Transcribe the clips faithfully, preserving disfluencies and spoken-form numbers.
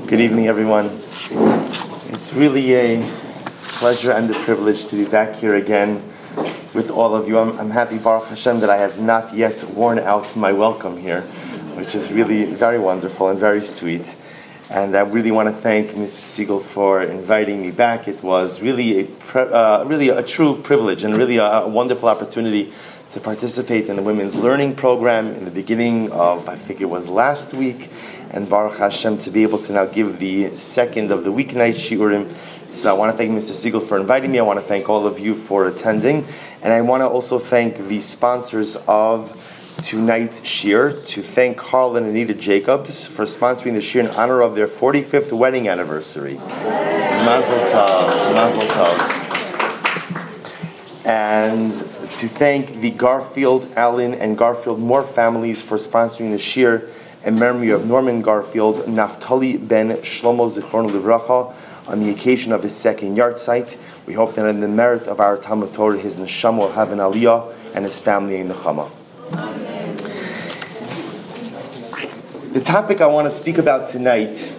Good evening, everyone. It's really a pleasure and a privilege to be back here again with all of you. I'm, I'm happy, Baruch Hashem, that I have not yet worn out my welcome here, which is really very wonderful and very sweet. And I really want to thank Missus Siegel for inviting me back. It was really a pre- uh, really a true privilege and really a, a wonderful opportunity to participate in the Women's Learning Program in the beginning of, I think it was last week, and Baruch Hashem to be able to now give the second of the weeknight shiurim. So I want to thank Missus Siegel for inviting me. I want to thank all of you for attending, and I want to also thank the sponsors of tonight's shiur, to thank Carl and Anita Jacobs for sponsoring the shiur in honor of their forty-fifth wedding anniversary. Mazel tov, mazel tov. And to thank the Garfield, Allen, and Garfield Moore families for sponsoring the shiur in memory of Norman Garfield, Naftali ben Shlomo Zichron Livracha, on the occasion of his second yahrzeit. We hope that in the merit of our Talmud Torah, his neshama will have an aliyah and his family in nechama. The topic I want to speak about tonight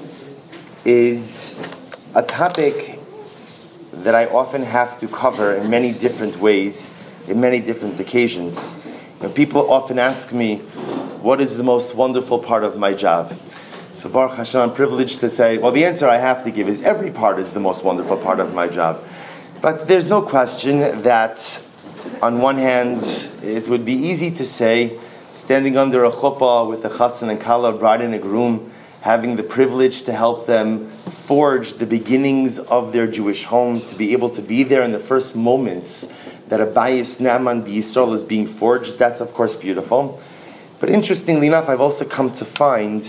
is a topic that I often have to cover in many different ways, in many different occasions. You know, people often ask me, what is the most wonderful part of my job? So Baruch Hashem, I'm privileged to say, well, the answer I have to give is every part is the most wonderful part of my job. But there's no question that, on one hand, it would be easy to say, standing under a chuppah with a chassan and kala, bride and a groom, having the privilege to help them forge the beginnings of their Jewish home, to be able to be there in the first moments that a bayis Naaman b'Yisrael is being forged, that's of course beautiful. But interestingly enough, I've also come to find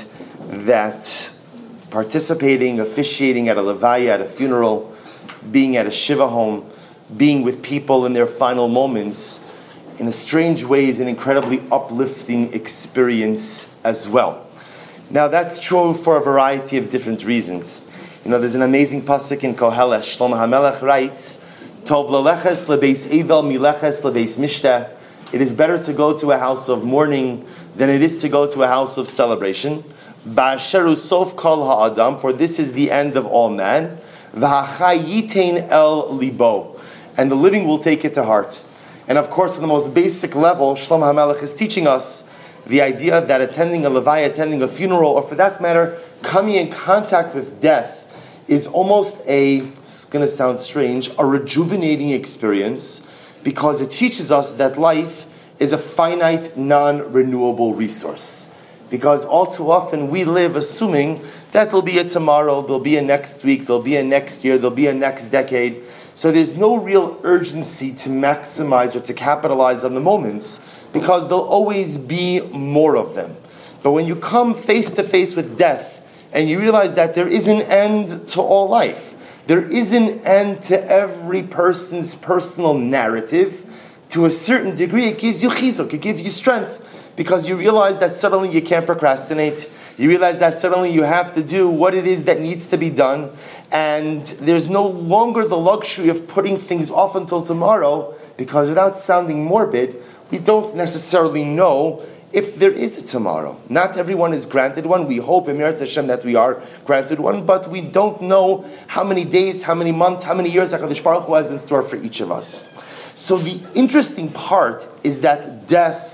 that participating, officiating at a levaya, at a funeral, being at a shiva home, being with people in their final moments, in a strange way is an incredibly uplifting experience as well. Now that's true for a variety of different reasons. You know, there's an amazing pasuk in Koheles. Shlomo HaMelech writes, Tov leleches lebeis evel mileches lebeis mishteh. It is better to go to a house of mourning than it is to go to a house of celebration. Ba'asheru sof kol ha'adam, for this is the end of all man. V'hachai yitein el libo, and the living will take it to heart. And of course, on the most basic level, Shlomo HaMelech is teaching us the idea that attending a levaya, attending a funeral, or for that matter, coming in contact with death is almost a, it's going to sound strange, a rejuvenating experience, because it teaches us that life is a finite, non-renewable resource. Because all too often we live assuming that there'll be a tomorrow, there'll be a next week, there'll be a next year, there'll be a next decade. So there's no real urgency to maximize or to capitalize on the moments, because there'll always be more of them. But when you come face to face with death, and you realize that there is an end to all life, there is an end to every person's personal narrative, to a certain degree it gives you chizuk, it gives you strength, because you realize that suddenly you can't procrastinate, you realize that suddenly you have to do what it is that needs to be done, and there's no longer the luxury of putting things off until tomorrow, because without sounding morbid, we don't necessarily know if there is a tomorrow. Not everyone is granted one. We hope, Emirat Hashem, that we are granted one, but we don't know how many days, how many months, how many years HaKadosh Baruch Hu has in store for each of us. So the interesting part is that death,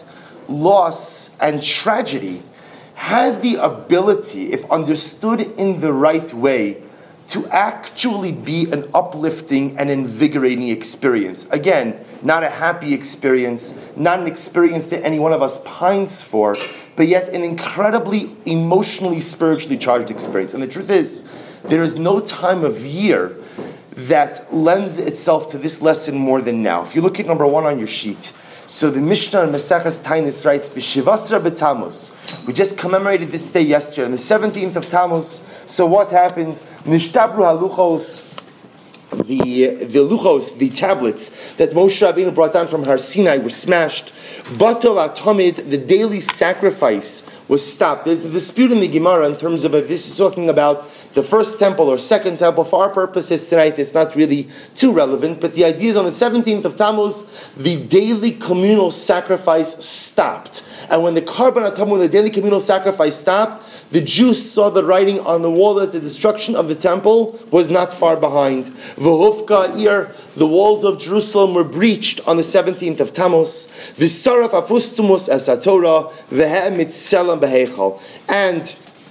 loss, and tragedy has the ability, if understood in the right way, to actually be an uplifting and invigorating experience. Again, not a happy experience, not an experience that any one of us pines for, but yet an incredibly emotionally, spiritually charged experience. And the truth is, there is no time of year that lends itself to this lesson more than now. If you look at number one on your sheet, so the Mishnah in Maseches Taanis writes, B'shivasra b'Tammuz. We just commemorated this day yesterday, on the seventeenth of Tammuz. So what happened? Nishtabru haluchos, the the luchos, the tablets that Moshe Rabbeinu brought down from Har Sinai were smashed. Batal atomid, the daily sacrifice was stopped. There's a dispute in the Gemara in terms of if this is talking about the first temple or second temple. For our purposes tonight, it's not really too relevant, but the idea is on the seventeenth of Tammuz, the daily communal sacrifice stopped. And when the Karban HaTamuz, when the daily communal sacrifice stopped, the Jews saw the writing on the wall that the destruction of the temple was not far behind. V'hufka ir, the walls of Jerusalem were breached on the seventeenth of Tammuz. V'saraf apustumus es haTorah, v'he mitzelam b'heichal. And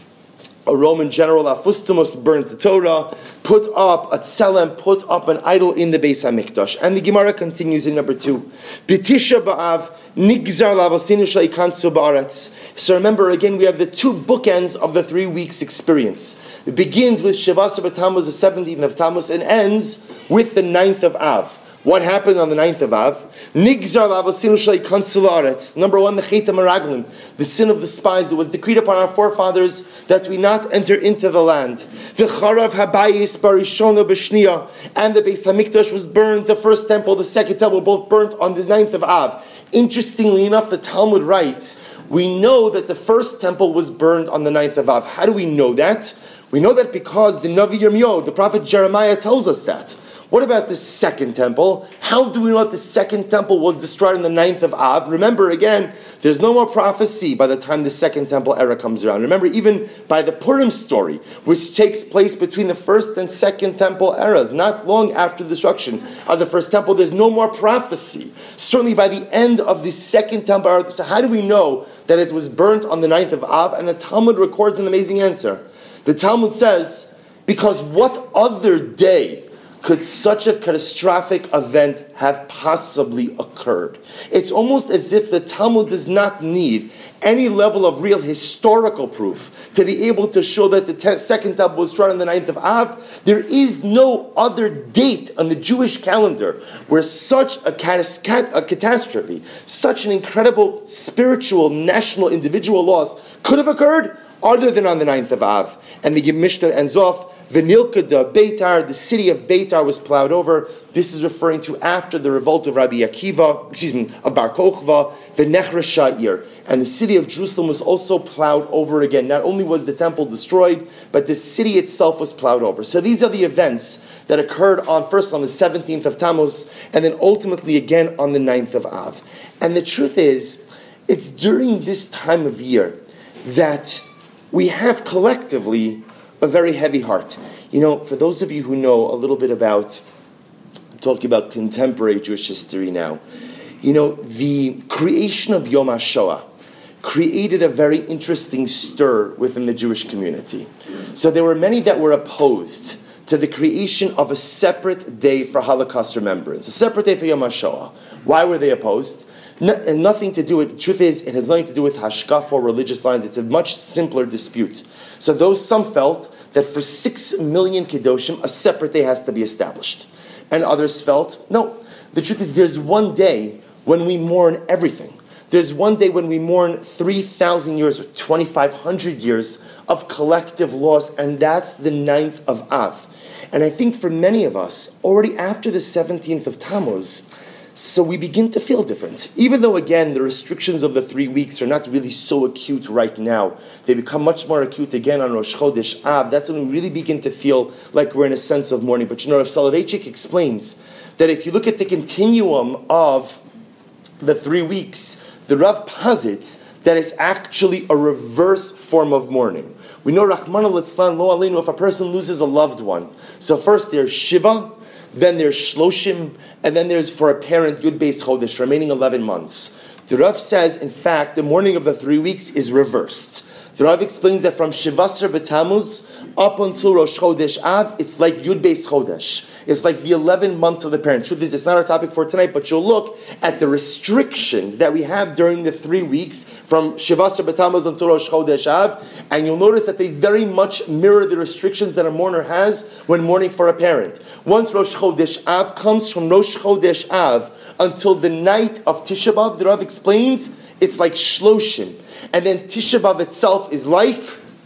a Roman general, Afustumus, burned the Torah, put up a tselem, put up an idol in the Beis HaMikdash. And the Gemara continues in number two. B'tisha b'av, nigzar lavosinu sheikansu ba'aretz. So remember, again, we have the two bookends of the three weeks experience. It begins with Shivasar b'Tammuz, the seventeenth of Tammuz, and ends with the ninth of Av. What happened on the ninth of Av? Nigzar lavosinu sheikansu la'aretz. Number one, the Chet HaMeraglim, the sin of the spies. It was decreed upon our forefathers that we not enter into the land. V'charav habayis barishona b'shniya. And the Beis HaMikdash was burned. The first temple, the second temple, both burnt on the ninth of Av. Interestingly enough, the Talmud writes, we know that the first temple was burned on the ninth of Av. How do we know that? We know that because the Navi Yirmiyahu, the prophet Jeremiah, tells us that. What about the second temple? How do we know that the second temple was destroyed on the ninth of Av? Remember, again, there's no more prophecy by the time the second temple era comes around. Remember, even by the Purim story, which takes place between the first and second temple eras, not long after the destruction of the first temple, there's no more prophecy. Certainly by the end of the second temple era. So how do we know that it was burnt on the ninth of Av? And the Talmud records an amazing answer. The Talmud says, because what other day could such a catastrophic event have possibly occurred? It's almost as if the Talmud does not need any level of real historical proof to be able to show that the te- second temple was destroyed on the ninth of Av. There is no other date on the Jewish calendar where such a, catas- cat- a catastrophe, such an incredible spiritual, national, individual loss could have occurred other than on the ninth of Av. And the Mishnah ends off, V'nilka da Beitar, the city of Beitar was plowed over. This is referring to after the revolt of Rabbi Akiva, excuse me, of Bar Kochva, V'nechra Sha'ir. And the city of Jerusalem was also plowed over again. Not only was the temple destroyed, but the city itself was plowed over. So these are the events that occurred on first on the seventeenth of Tammuz, and then ultimately again on the ninth of Av. And the truth is, it's during this time of year that we have collectively a very heavy heart. You know, for those of you who know a little bit about, talking about contemporary Jewish history now, you know, the creation of Yom HaShoah created a very interesting stir within the Jewish community. So there were many that were opposed to the creation of a separate day for Holocaust remembrance, a separate day for Yom HaShoah. Why were they opposed? No, and nothing to do with, the truth is, it has nothing to do with hashkafa or religious lines. It's a much simpler dispute. So those, some felt that for six million Kedoshim, a separate day has to be established. And others felt, no, the truth is there's one day when we mourn everything. There's one day when we mourn three thousand years or twenty-five hundred years of collective loss, and that's the ninth of Av. And I think for many of us, already after the seventeenth of Tammuz, so we begin to feel different. Even though, again, the restrictions of the three weeks are not really so acute right now. They become much more acute again on Rosh Chodesh Av. That's when we really begin to feel like we're in a sense of mourning. But you know, Rav Soloveitchik explains that if you look at the continuum of the three weeks, the Rav posits that it's actually a reverse form of mourning. We know, Rachmana litzlan lo aleinu, if a person loses a loved one. So first there's Shiva, then there's Shloshim, and then there's, for a parent, Yud Beis Chodesh, remaining eleven months. The Rav says, in fact, the mourning of the three weeks is reversed. The Rav explains that from Shivasar b'Tammuz up until Rosh Chodesh Av, it's like Yud Beis Chodesh. It's like the eleven months of the parent. Truth is, it's not our topic for tonight, but you'll look at the restrictions that we have during the three weeks from Shivasar b'Tammuz until Rosh Chodesh Av, and you'll notice that they very much mirror the restrictions that a mourner has when mourning for a parent. Once Rosh Chodesh Av comes, from Rosh Chodesh Av until the night of Tisha B'Av, the Rav explains, it's like Shloshim. And then Tisha B'Av itself is like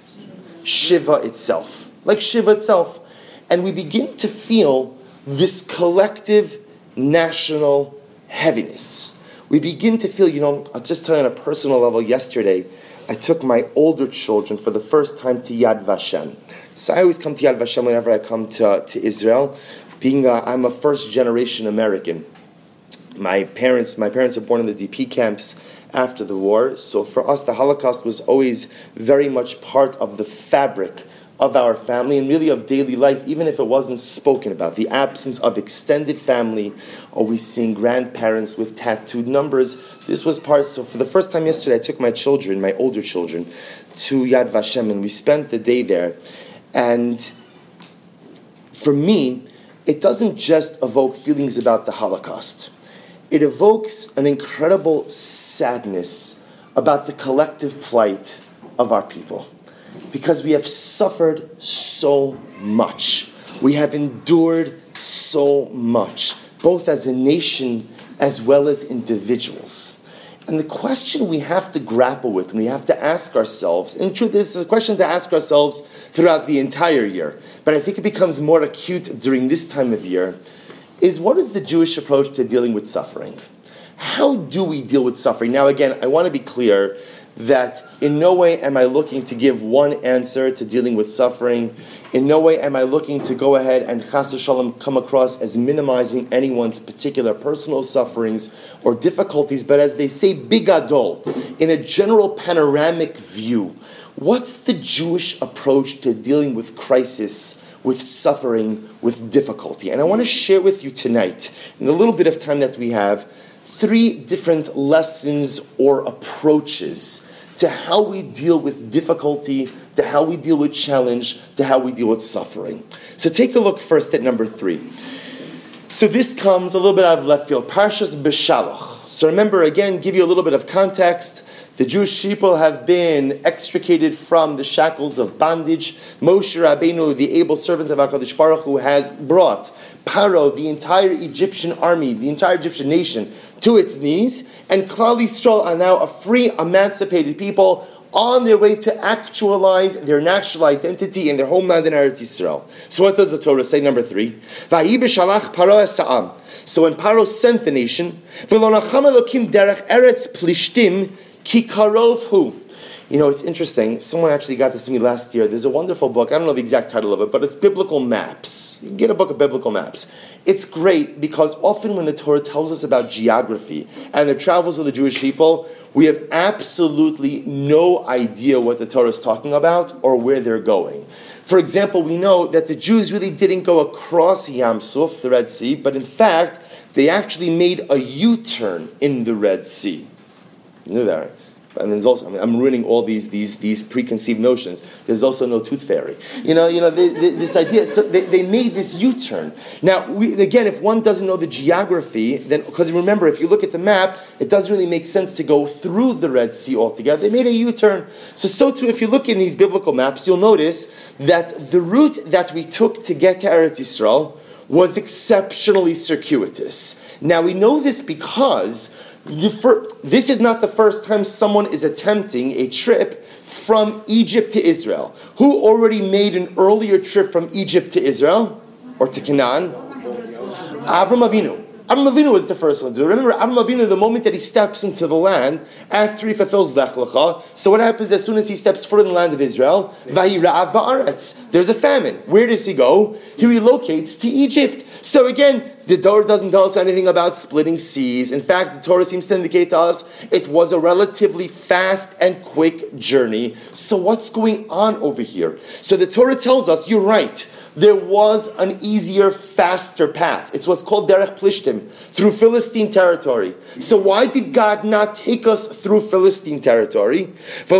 Shiva itself. Like Shiva itself. And we begin to feel this collective national heaviness. We begin to feel, you know, I'll just tell you on a personal level, yesterday, I took my older children for the first time to Yad Vashem. So I always come to Yad Vashem whenever I come to, to Israel. Being a, I'm a first generation American. My parents, my parents are born in the D P camps, after the war. So for us, the Holocaust was always very much part of the fabric of our family and really of daily life, even if it wasn't spoken about. The absence of extended family, always seeing grandparents with tattooed numbers. This was part, so for the first time yesterday, I took my children, my older children, to Yad Vashem, and we spent the day there. And for me, it doesn't just evoke feelings about the Holocaust. It evokes an incredible sadness about the collective plight of our people. Because we have suffered so much. We have endured so much, both as a nation as well as individuals. And the question we have to grapple with, and we have to ask ourselves, and the truth is, it's a question to ask ourselves throughout the entire year, but I think it becomes more acute during this time of year, is what is the Jewish approach to dealing with suffering? How do we deal with suffering? Now again, I want to be clear that in no way am I looking to give one answer to dealing with suffering. In no way am I looking to go ahead and chas v'shalom come across as minimizing anyone's particular personal sufferings or difficulties, but as they say, bigadol, in a general panoramic view, what's the Jewish approach to dealing with crisis, with suffering, with difficulty? And I want to share with you tonight, in the little bit of time that we have, three different lessons or approaches to how we deal with difficulty, to how we deal with challenge, to how we deal with suffering. So take a look first at number three. So this comes a little bit out of left field. Parshas Beshalach. So remember, again, give you a little bit of context. The Jewish people have been extricated from the shackles of bondage. Moshe Rabbeinu, the able servant of HaKadosh Baruch Hu, has brought Paro, the entire Egyptian army, the entire Egyptian nation, to its knees. And Klal Yisrael are now a free, emancipated people on their way to actualize their national identity in their homeland in Eretz Yisrael. So what does the Torah say? Number three. Vayi b'shalach Paro esa'am. So when Paro sent the nation, v'lo nacham Elokim derech Eretz Plishtim, Ki karov hu. You know, it's interesting. Someone actually got this to me last year. There's a wonderful book. I don't know the exact title of it, but it's Biblical Maps. You can get a book of biblical maps. It's great because often when the Torah tells us about geography and the travels of the Jewish people, we have absolutely no idea what the Torah is talking about or where they're going. For example, we know that the Jews really didn't go across Yam Suf, the Red Sea, but in fact, they actually made a U-turn in the Red Sea. You knew that, right? And there's also, I mean, I'm ruining all these these these preconceived notions. There's also no tooth fairy. You know, you know they, they, this idea. So they, they made this U-turn. Now, we, again, if one doesn't know the geography, then because remember, if you look at the map, it doesn't really make sense to go through the Red Sea altogether. They made a U-turn. So, so too, if you look in these biblical maps, you'll notice that the route that we took to get to Eretz Yisrael was exceptionally circuitous. Now, we know this because this is not the first time someone is attempting a trip from Egypt to Israel. Who already made an earlier trip from Egypt to Israel? Or to Canaan? Avram Avinu. Avram Avinu was the first one to do it. Remember, Avram Avinu, the moment that he steps into the land, after he fulfills Lech Lecha, so what happens as soon as he steps foot in the land of Israel? Vayira'av ba'aretz. There's a famine. Where does he go? He relocates to Egypt. So again, the Torah doesn't tell us anything about splitting seas. In fact, the Torah seems to indicate to us it was a relatively fast and quick journey. So what's going on over here? So the Torah tells us, you're right, there was an easier, faster path. It's what's called Derech Plishtim, through Philistine territory. So why did God not take us through Philistine territory?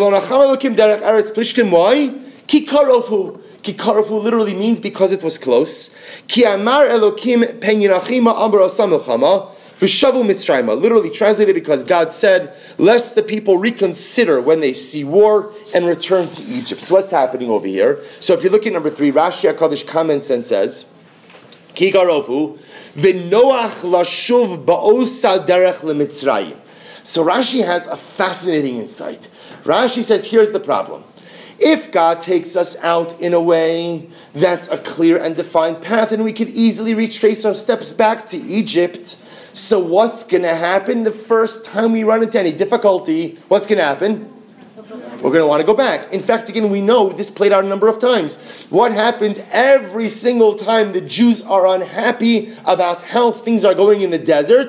Derech Eretz Plishtim, why? Ki karofu. Ki karofu literally means because it was close. Ki amar Elokim pen yirachima amar asam milchama v'shavu mitzrayma. Literally translated because God said, lest the people reconsider when they see war and return to Egypt. So what's happening over here? So if you look at number three, Rashi HaKadosh comments and says, Ki karofu v'noach lashuv ba'osa derech lemitzrayim. So Rashi has a fascinating insight. Rashi says, here's the problem. If God takes us out in a way that's a clear and defined path, and we could easily retrace our steps back to Egypt, so what's going to happen the first time we run into any difficulty? What's going to happen? we're going to want to go back. In fact, again, we know this played out a number of times. What happens every single time the Jews are unhappy about how things are going in the desert?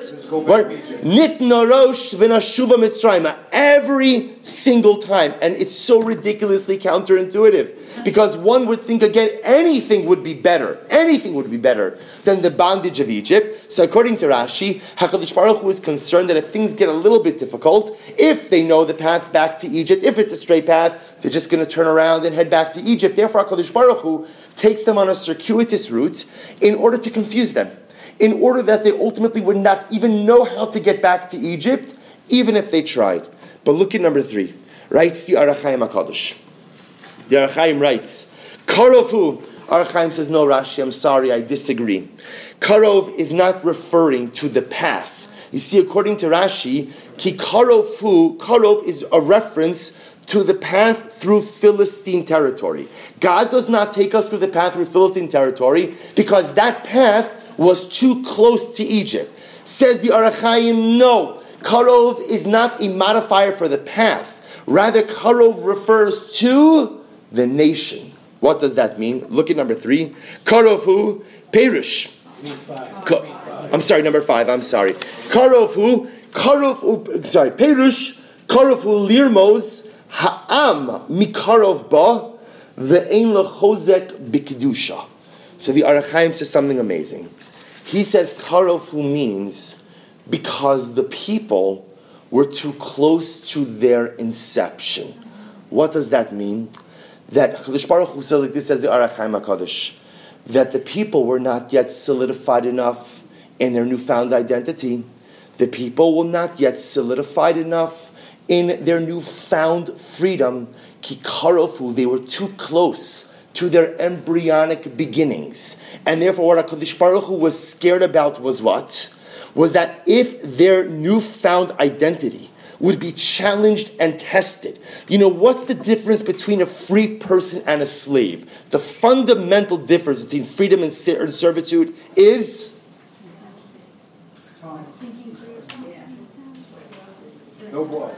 Nitna rosh v'nashuva mitzrayim. Every single time. And it's so ridiculously counterintuitive. Because one would think, again, anything would be better. Anything would be better than the bondage of Egypt. So according to Rashi, HaKadosh Baruch Hu is concerned that if things get a little bit difficult, if they know the path back to Egypt, if it's a straight path, they're just going to turn around and head back to Egypt. Therefore, HaKadosh Baruch Hu takes them on a circuitous route in order to confuse them, in order that they ultimately would not even know how to get back to Egypt, even if they tried. But look at number three. Writes the Orach Chaim HaKadosh. The Orach Chaim writes, Karovu. Orach Chaim says, no, Rashi, I'm sorry, I disagree. Karov is not referring to the path. You see, according to Rashi, Ki Karovu, Karov is a reference to the path through Philistine territory. God does not take us through the path through Philistine territory because that path was too close to Egypt. Says the Orach Chaim, no. Karov is not a modifier for the path. Rather, Karov refers to the nation. What does that mean? Look at number three. Karovu Perish. Ka- I'm sorry, number five. I'm sorry. Karovu Karovu. Sorry, Perish. Karovu Lirmos Ha'am Mikarov Ba Ve'ein Lechozek Bikdusha. So the Orach Chaim says something amazing. He says Karovu means because the people were too close to their inception. What does that mean? That HaKadosh Baruch Hu says like this, says the Orach Chaim HaKadosh, that the people were not yet solidified enough in their newfound identity. The people were not yet solidified enough in their newfound freedom. Ki karofu, they were too close to their embryonic beginnings. And therefore what HaKadosh Baruch Hu was scared about was what? Was that if their newfound identity would be challenged and tested. You know, what's the difference between a free person and a slave? The fundamental difference between freedom and servitude is no boss.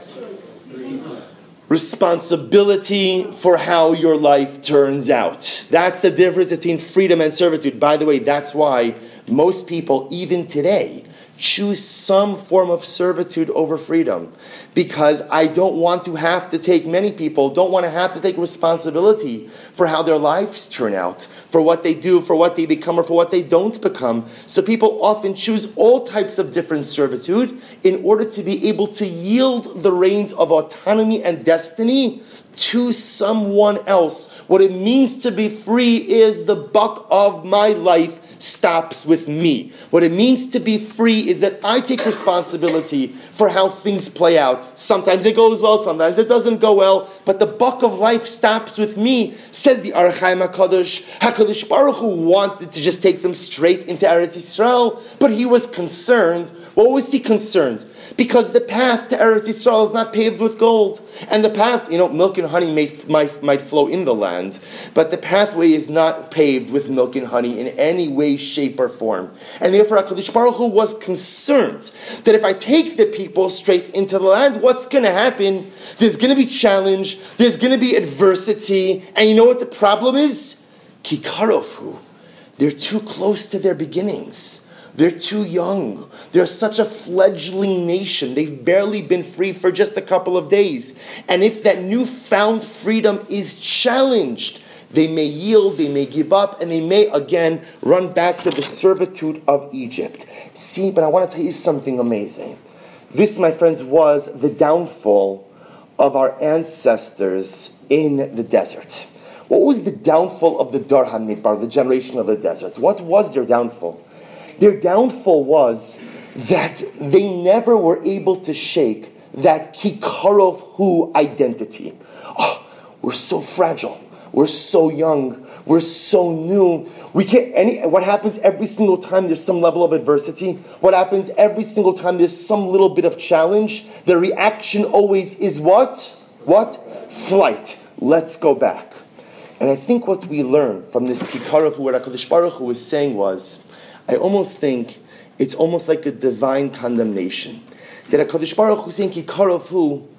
Responsibility for how your life turns out. That's the difference between freedom and servitude. By the way, that's why most people, even today, choose some form of servitude over freedom. Because I don't want to have to take, many people don't want to have to take responsibility for how their lives turn out, for what they do, for what they become, or for what they don't become. So people often choose all types of different servitude in order to be able to yield the reins of autonomy and destiny to someone else. What it means to be free is the buck of my life stops with me. What it means to be free is that I take responsibility for how things play out. Sometimes it goes well, sometimes it doesn't go well, but the buck of life stops with me, says the Orach Chaim HaKadosh. HaKadosh Baruch Hu wanted to just take them straight into Eretz Yisrael, but he was concerned. What was he concerned? Because the path to Eretz Yisrael is not paved with gold. And the path, you know, milk and honey may, might, might flow in the land, but the pathway is not paved with milk and honey in any way, shape, or form. And therefore, HaKadosh Baruch Hu was concerned that if I take the people straight into the land, what's going to happen? There's going to be challenge, there's going to be adversity, and you know what the problem is? Ki karofu. They're too close to their beginnings. They're too young. They're such a fledgling nation. They've barely been free for just a couple of days. And if that newfound freedom is challenged, they may yield, they may give up, and they may again run back to the servitude of Egypt. See, but I want to tell you something amazing. This, my friends, was the downfall of our ancestors in the desert. What was the downfall of the Dar HaMidbar, the generation of the desert? What was their downfall? Their downfall was that they never were able to shake that Kikarov Hu identity. Oh, we're so fragile. We're so young. We're so new. We can't. Any. What happens every single time there's some level of adversity? What happens every single time there's some little bit of challenge? The reaction always is what? What? Flight. Let's go back. And I think what we learn from this Kikarov Hu, what HaKadosh Baruch Hu was saying was, I almost think it's almost like a divine condemnation. That HaKadosh Baruch Hu saying, Kikarov Hu,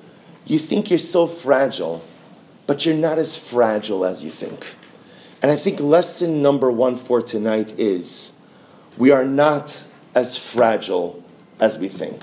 You think you're so fragile, but you're not as fragile as you think. And I think lesson number one for tonight is we are not as fragile as we think.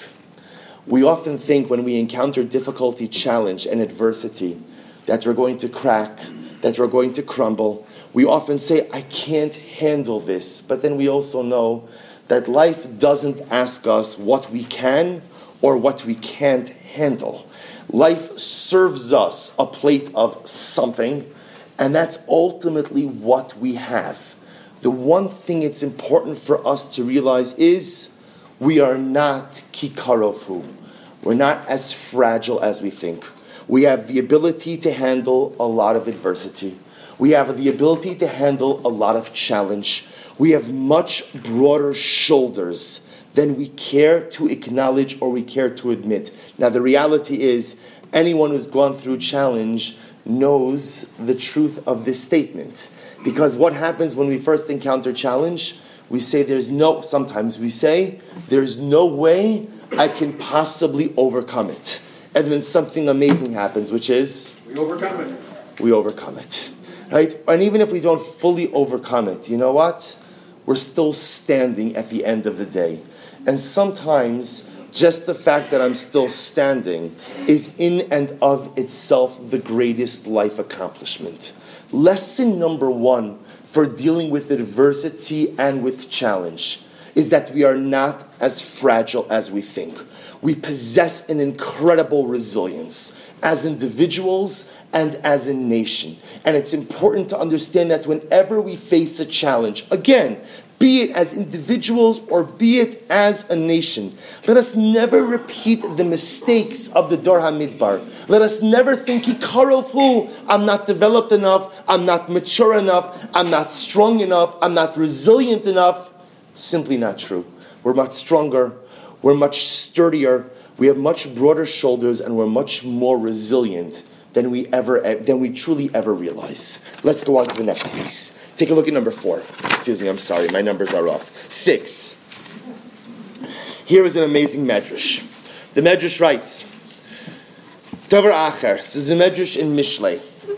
We often think when we encounter difficulty, challenge, and adversity that we're going to crack, that we're going to crumble. We often say, I can't handle this. But then we also know that life doesn't ask us what we can or what we can't handle. Life serves us a plate of something, and that's ultimately what we have. The one thing it's important for us to realize is we are not kikarofu. We're not as fragile as we think. We have the ability to handle a lot of adversity. We have the ability to handle a lot of challenge. We have much broader shoulders than we care to acknowledge or we care to admit. Now, the reality is, anyone who's gone through challenge knows the truth of this statement. Because what happens when we first encounter challenge? We say there's no, sometimes we say, there's no way I can possibly overcome it. And then something amazing happens, which is? We overcome it. We overcome it. Right? And even if we don't fully overcome it, you know what? We're still standing at the end of the day. And sometimes just the fact that I'm still standing is in and of itself the greatest life accomplishment. Lesson number one for dealing with adversity and with challenge is that we are not as fragile as we think. We possess an incredible resilience as individuals and as a nation. And it's important to understand that whenever we face a challenge, again, be it as individuals or be it as a nation, let us never repeat the mistakes of the Dor HaMidbar. Let us never think, Hikarofu, I'm not developed enough, I'm not mature enough, I'm not strong enough, I'm not resilient enough. Simply not true. We're much stronger, we're much sturdier, we have much broader shoulders, and we're much more resilient than we ever, than we truly ever realize. Let's go on to the next piece. Take a look at number four. Excuse me, I'm sorry, my numbers are off. Six. Here is an amazing medrash. The medrash writes, Davar Acher, this is a medrash in Mishlei.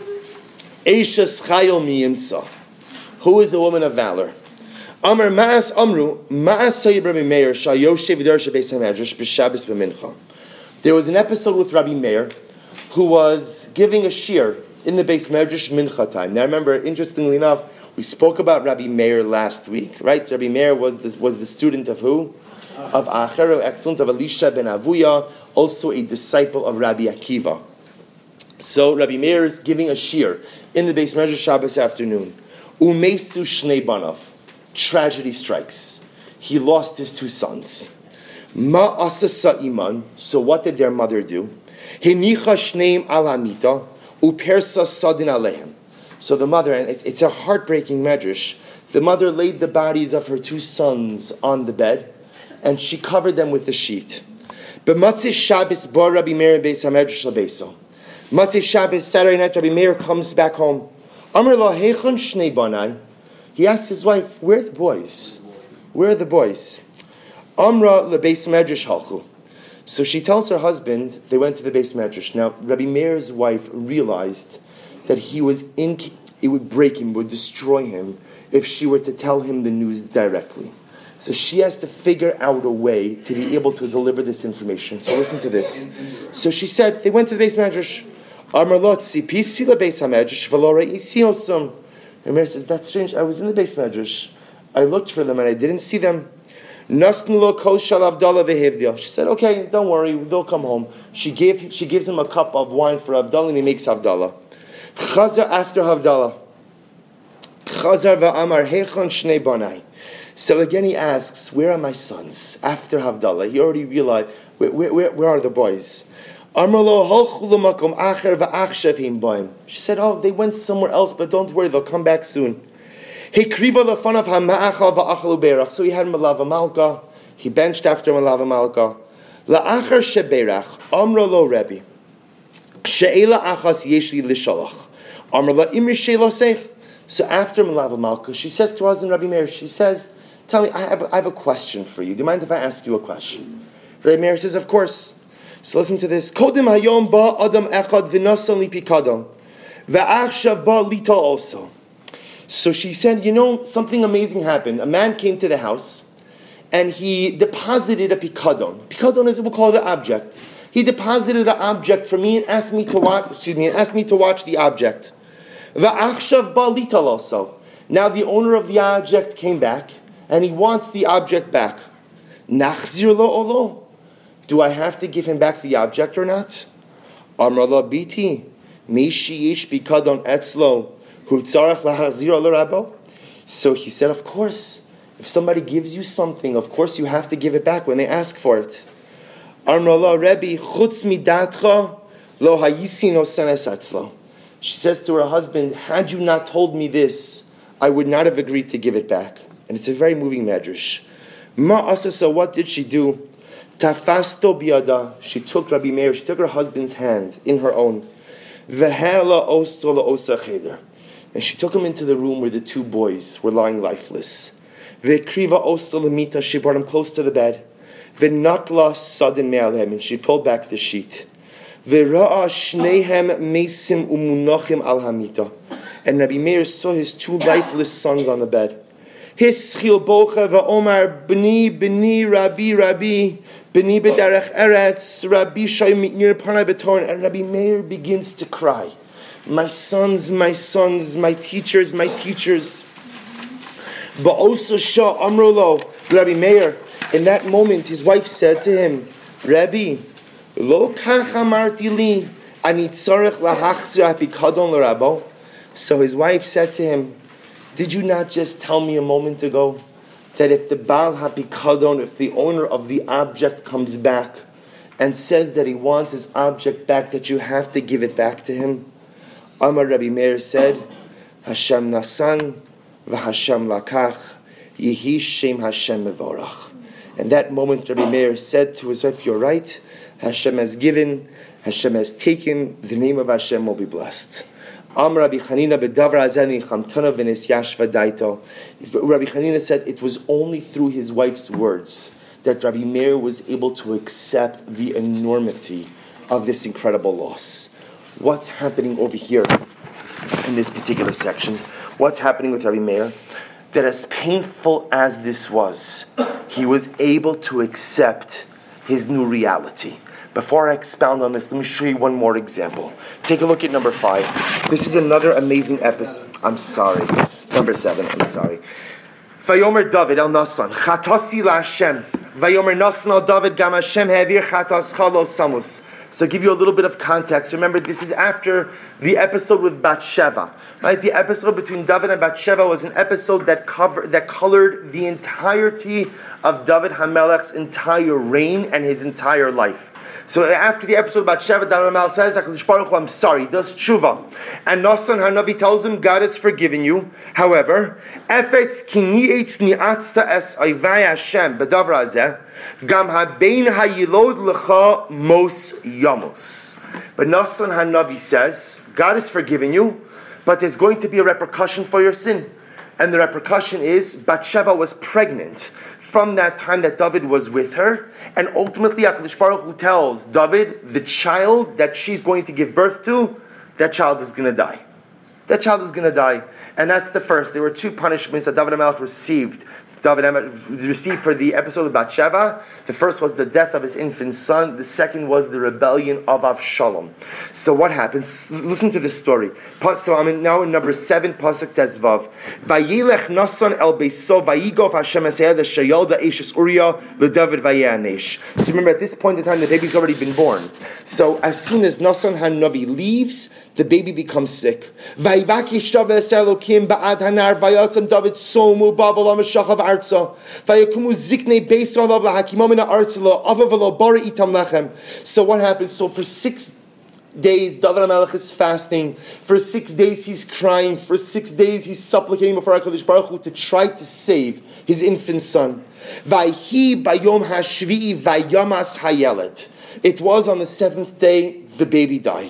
Eishes Chayil Miyimtza. Who is a woman of valor? Amar Ma'as Amru, Ma'as Sayyid Rabbi Meir, Shayoshev Darsha Beis HaMedrash, B'Shabbos B'Mincha. There was an episode with Rabbi Meir who was giving a shir in the Beis Medrash Mincha time. Now remember, interestingly enough, we spoke about Rabbi Meir last week, right? Rabbi Meir was the, was the student of who? Of Acher, excellent, of Elisha ben Avuya, also a disciple of Rabbi Akiva. So Rabbi Meir is giving a shir in the Beis Medrash Shabbos afternoon. Umesu Shnei Banav. Tragedy strikes. He lost his two sons. Ma asasa iman. So what did their mother do? Henicha shneim al hamita upersa sadin alehem. So the mother, and it, it's a heartbreaking medrash, the mother laid the bodies of her two sons on the bed, and she covered them with a sheet. B'matzei Shabbos bar Rabbi Meir beis hamedrash lebeso. Matzei Shabbos, Saturday night, Rabbi Meir comes back home. Amar la heichon shnei banai. He asks his wife, where are the boys? Where are the boys? Amra lebeis medrash halchu. So she tells her husband, they went to the Beis Medrash. Now, Rabbi Meir's wife realized that he was in, it would break him, would destroy him, if she were to tell him the news directly. So she has to figure out a way to be able to deliver this information. So listen to this. So she said, they went to the Beis Medrash. Amar lo tzipisi lebeis hamedrash v'lo ra'isi osam. And Meir says, that's strange, I was in the Beis Medrash. I looked for them and I didn't see them. She said, okay, don't worry, they'll come home. She gave, she gives him a cup of wine for Havdalah and he makes Havdalah. Chazar after Havdalah. Chazar va'amar heichon shnei banai. So again he asks, where are my sons? After Havdalah. He already realized, where, where, where are the boys? She said, oh, they went somewhere else, but don't worry, they'll come back soon. So he had Malava Malka. He benched after Malava Malka. La'achar sheberach, amra lo Rebbe. She'ela achas yeshli lishalach. Amra la imri she'la seich. So after Malava Malka, she says to her husband, Rabbi Meir, she says, tell me, I have, I have a question for you. Do you mind if I ask you a question? Rabbi Meir says, of course. So listen to this. Kodim hayom ba adam echad v'nasan li pikadon. V'achshav ba lita also. So she said, you know, something amazing happened. A man came to the house and he deposited a pikadon. Pikadon is, we'll call it an object. He deposited an object for me and asked me to watch, excuse me, and asked me to watch the object. V'achshav ba lita also. Now the owner of the object came back and he wants the object back. Nachzir lo olo. Do I have to give him back the object or not? Amar la biti, mishi ish bikadon etzlo, hu tzarach lahazir al rabo. So he said, of course, if somebody gives you something, of course you have to give it back when they ask for it. Amar la Rebbe, chutz midatcha lo hayisin osenes etzlo. She says to her husband, had you not told me this, I would not have agreed to give it back. And it's a very moving medrash. Ma asasa, what did she do? Tafasto biada. She took Rabbi Meir, she took her husband's hand in her own. Vehela ostola osa cheder. And she took him into the room where the two boys were lying lifeless. Vekriva ostola mita. She brought him close to the bed. Venatla sadin me'alhem. And she pulled back the sheet. Vera'a shnehem mesim umunachim al hamita. And Rabbi Meir saw his two lifeless sons on the bed. Hischil bocha va'omar b'ni b'ni Rabbi Rabbi b'ni b'derech eretz Rabbi Shai mitnir parnai b'torn. And Rabbi Meir begins to cry. My sons, my sons, my teachers, my teachers. Ba'osa shah amrolo. Rabbi Meir, in that moment, his wife said to him, Rabbi, lo kach amarti li ani tzarech lahachzir hapikadon l'rabo. So his wife said to him, did you not just tell me a moment ago that if the Baal HaPikadon, if the owner of the object comes back and says that he wants his object back, that you have to give it back to him? Amar Rabbi Meir said, Hashem nasan v'Hashem lakach, yehi shem Hashem mevorach. And that moment Rabbi Meir said to his wife, you're right, Hashem has given, Hashem has taken, the name of Hashem will be blessed. Am Rabbi Chanina bedavra azeni chamtana v'nes yashva daito. Rabbi Chanina said it was only through his wife's words that Rabbi Meir was able to accept the enormity of this incredible loss. What's happening over here in this particular section? What's happening with Rabbi Meir? That as painful as this was, he was able to accept his new reality. Before I expound on this, let me show you one more example. Take a look at number five. This is another amazing episode. I'm sorry. Number seven, I'm sorry. Vayomer David el Nasan, Chatasi la Hashem. Vayomer Nasan al David gam Hashem ha'avir chatascha lo samus. So give you a little bit of context. Remember, this is after the episode with Bathsheba. Right? The episode between David and Bathsheba was an episode that covered, that colored the entirety of David HaMelech's entire reign and his entire life. So after the episode about Sheva, David HaMelech says, HaKadosh Baruch Hu, I'm sorry, does tshuva. And Nasan HaNavi tells him, God has forgiven you. However, Efetz kini'etz ni'atzta es oivai Hashem b'davra hazeh, gam ha'bein ha'yilod lecha mos yamos. But Nasan HaNavi says, God has forgiven you, but there's going to be a repercussion for your sin. And the repercussion is, Bathsheba was pregnant from that time that David was with her. And ultimately, HaKadosh Baruch Hu tells David, the child that she's going to give birth to, that child is going to die. That child is going to die. And that's the first. There were two punishments that David HaMelech received. David received for the episode of Bathsheba. The first was the death of his infant son. The second was the rebellion of Avshalom. So what happens? Listen to this story. So I'm now in number seven, Pasuk Tezvav. Vayilech Nasan el Beiso Vayigov Hashem Esayed Shayalda Eishes Uriah LeDavid Vayanesh. So remember, at this point in time, the baby's already been born. So as soon as Nasan HaNavi leaves, the baby becomes sick. Vayivakish David Elokim Ba'ad Hanar Vayatzam David Somu Baval Amashach Arza. Vayakumu Zikne Beis Olav Lahakimomina Artzelo Avavalo Bari Itam Lechem. So what happens? So for six days, David HaMelech is fasting. For six days, he's crying. For six days, he's supplicating before HaKadosh Baruch Hu to try to save his infant son. Vayhi Bayom Hashvi'i Vayamas Hayeled. It was on the seventh day the baby died.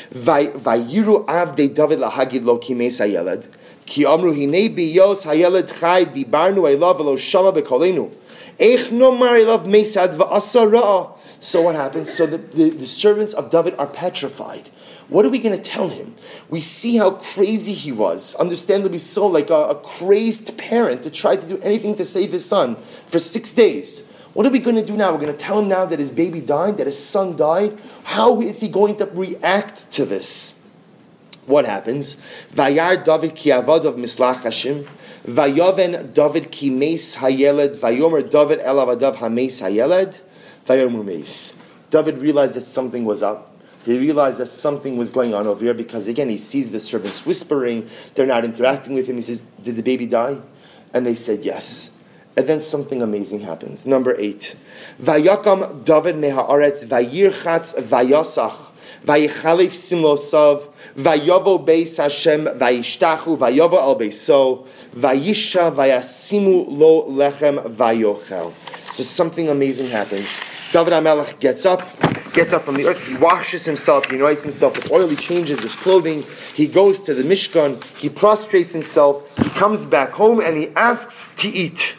Vayiru Avdei David Lahagid Lo Kimes Hayeled. Ki Amru Hinei Biyos Hayeled Chai Dibarnu Elav Lo Shama Bekolenu. Eich Nomar Elav Mesad Va'asa Ra'a. So what happens? So the, the, the servants of David are petrified. What are we going to tell him? We see how crazy he was, understandably so, like a, a crazed parent to try to do anything to save his son for six days. What are we going to do now? We're going to tell him now that his baby died, that his son died. How is he going to react to this? What happens? Vayar David ki avadav mislach Hashem, vayoven David ki meis hayeled, vayomer David el avadav hameis hayeled, vayomer meis. David realized that something was up. He realized that something was going on over here because, again, he sees the servants whispering. They're not interacting with him. He says, did the baby die? And they said, yes. And then something amazing happens. Number eight. Vayakam David meha'aretz vayirchatz vayasach vayichalif simlosav vayavo beis Hashem vayishtachu vayavo al beiso vayisha vayasimu lo lechem vayochel. So something amazing happens. David HaMelech gets up, gets up from the earth, he washes himself, he anoints himself with oil, he changes his clothing, he goes to the Mishkan, he prostrates himself, he comes back home and he asks to eat.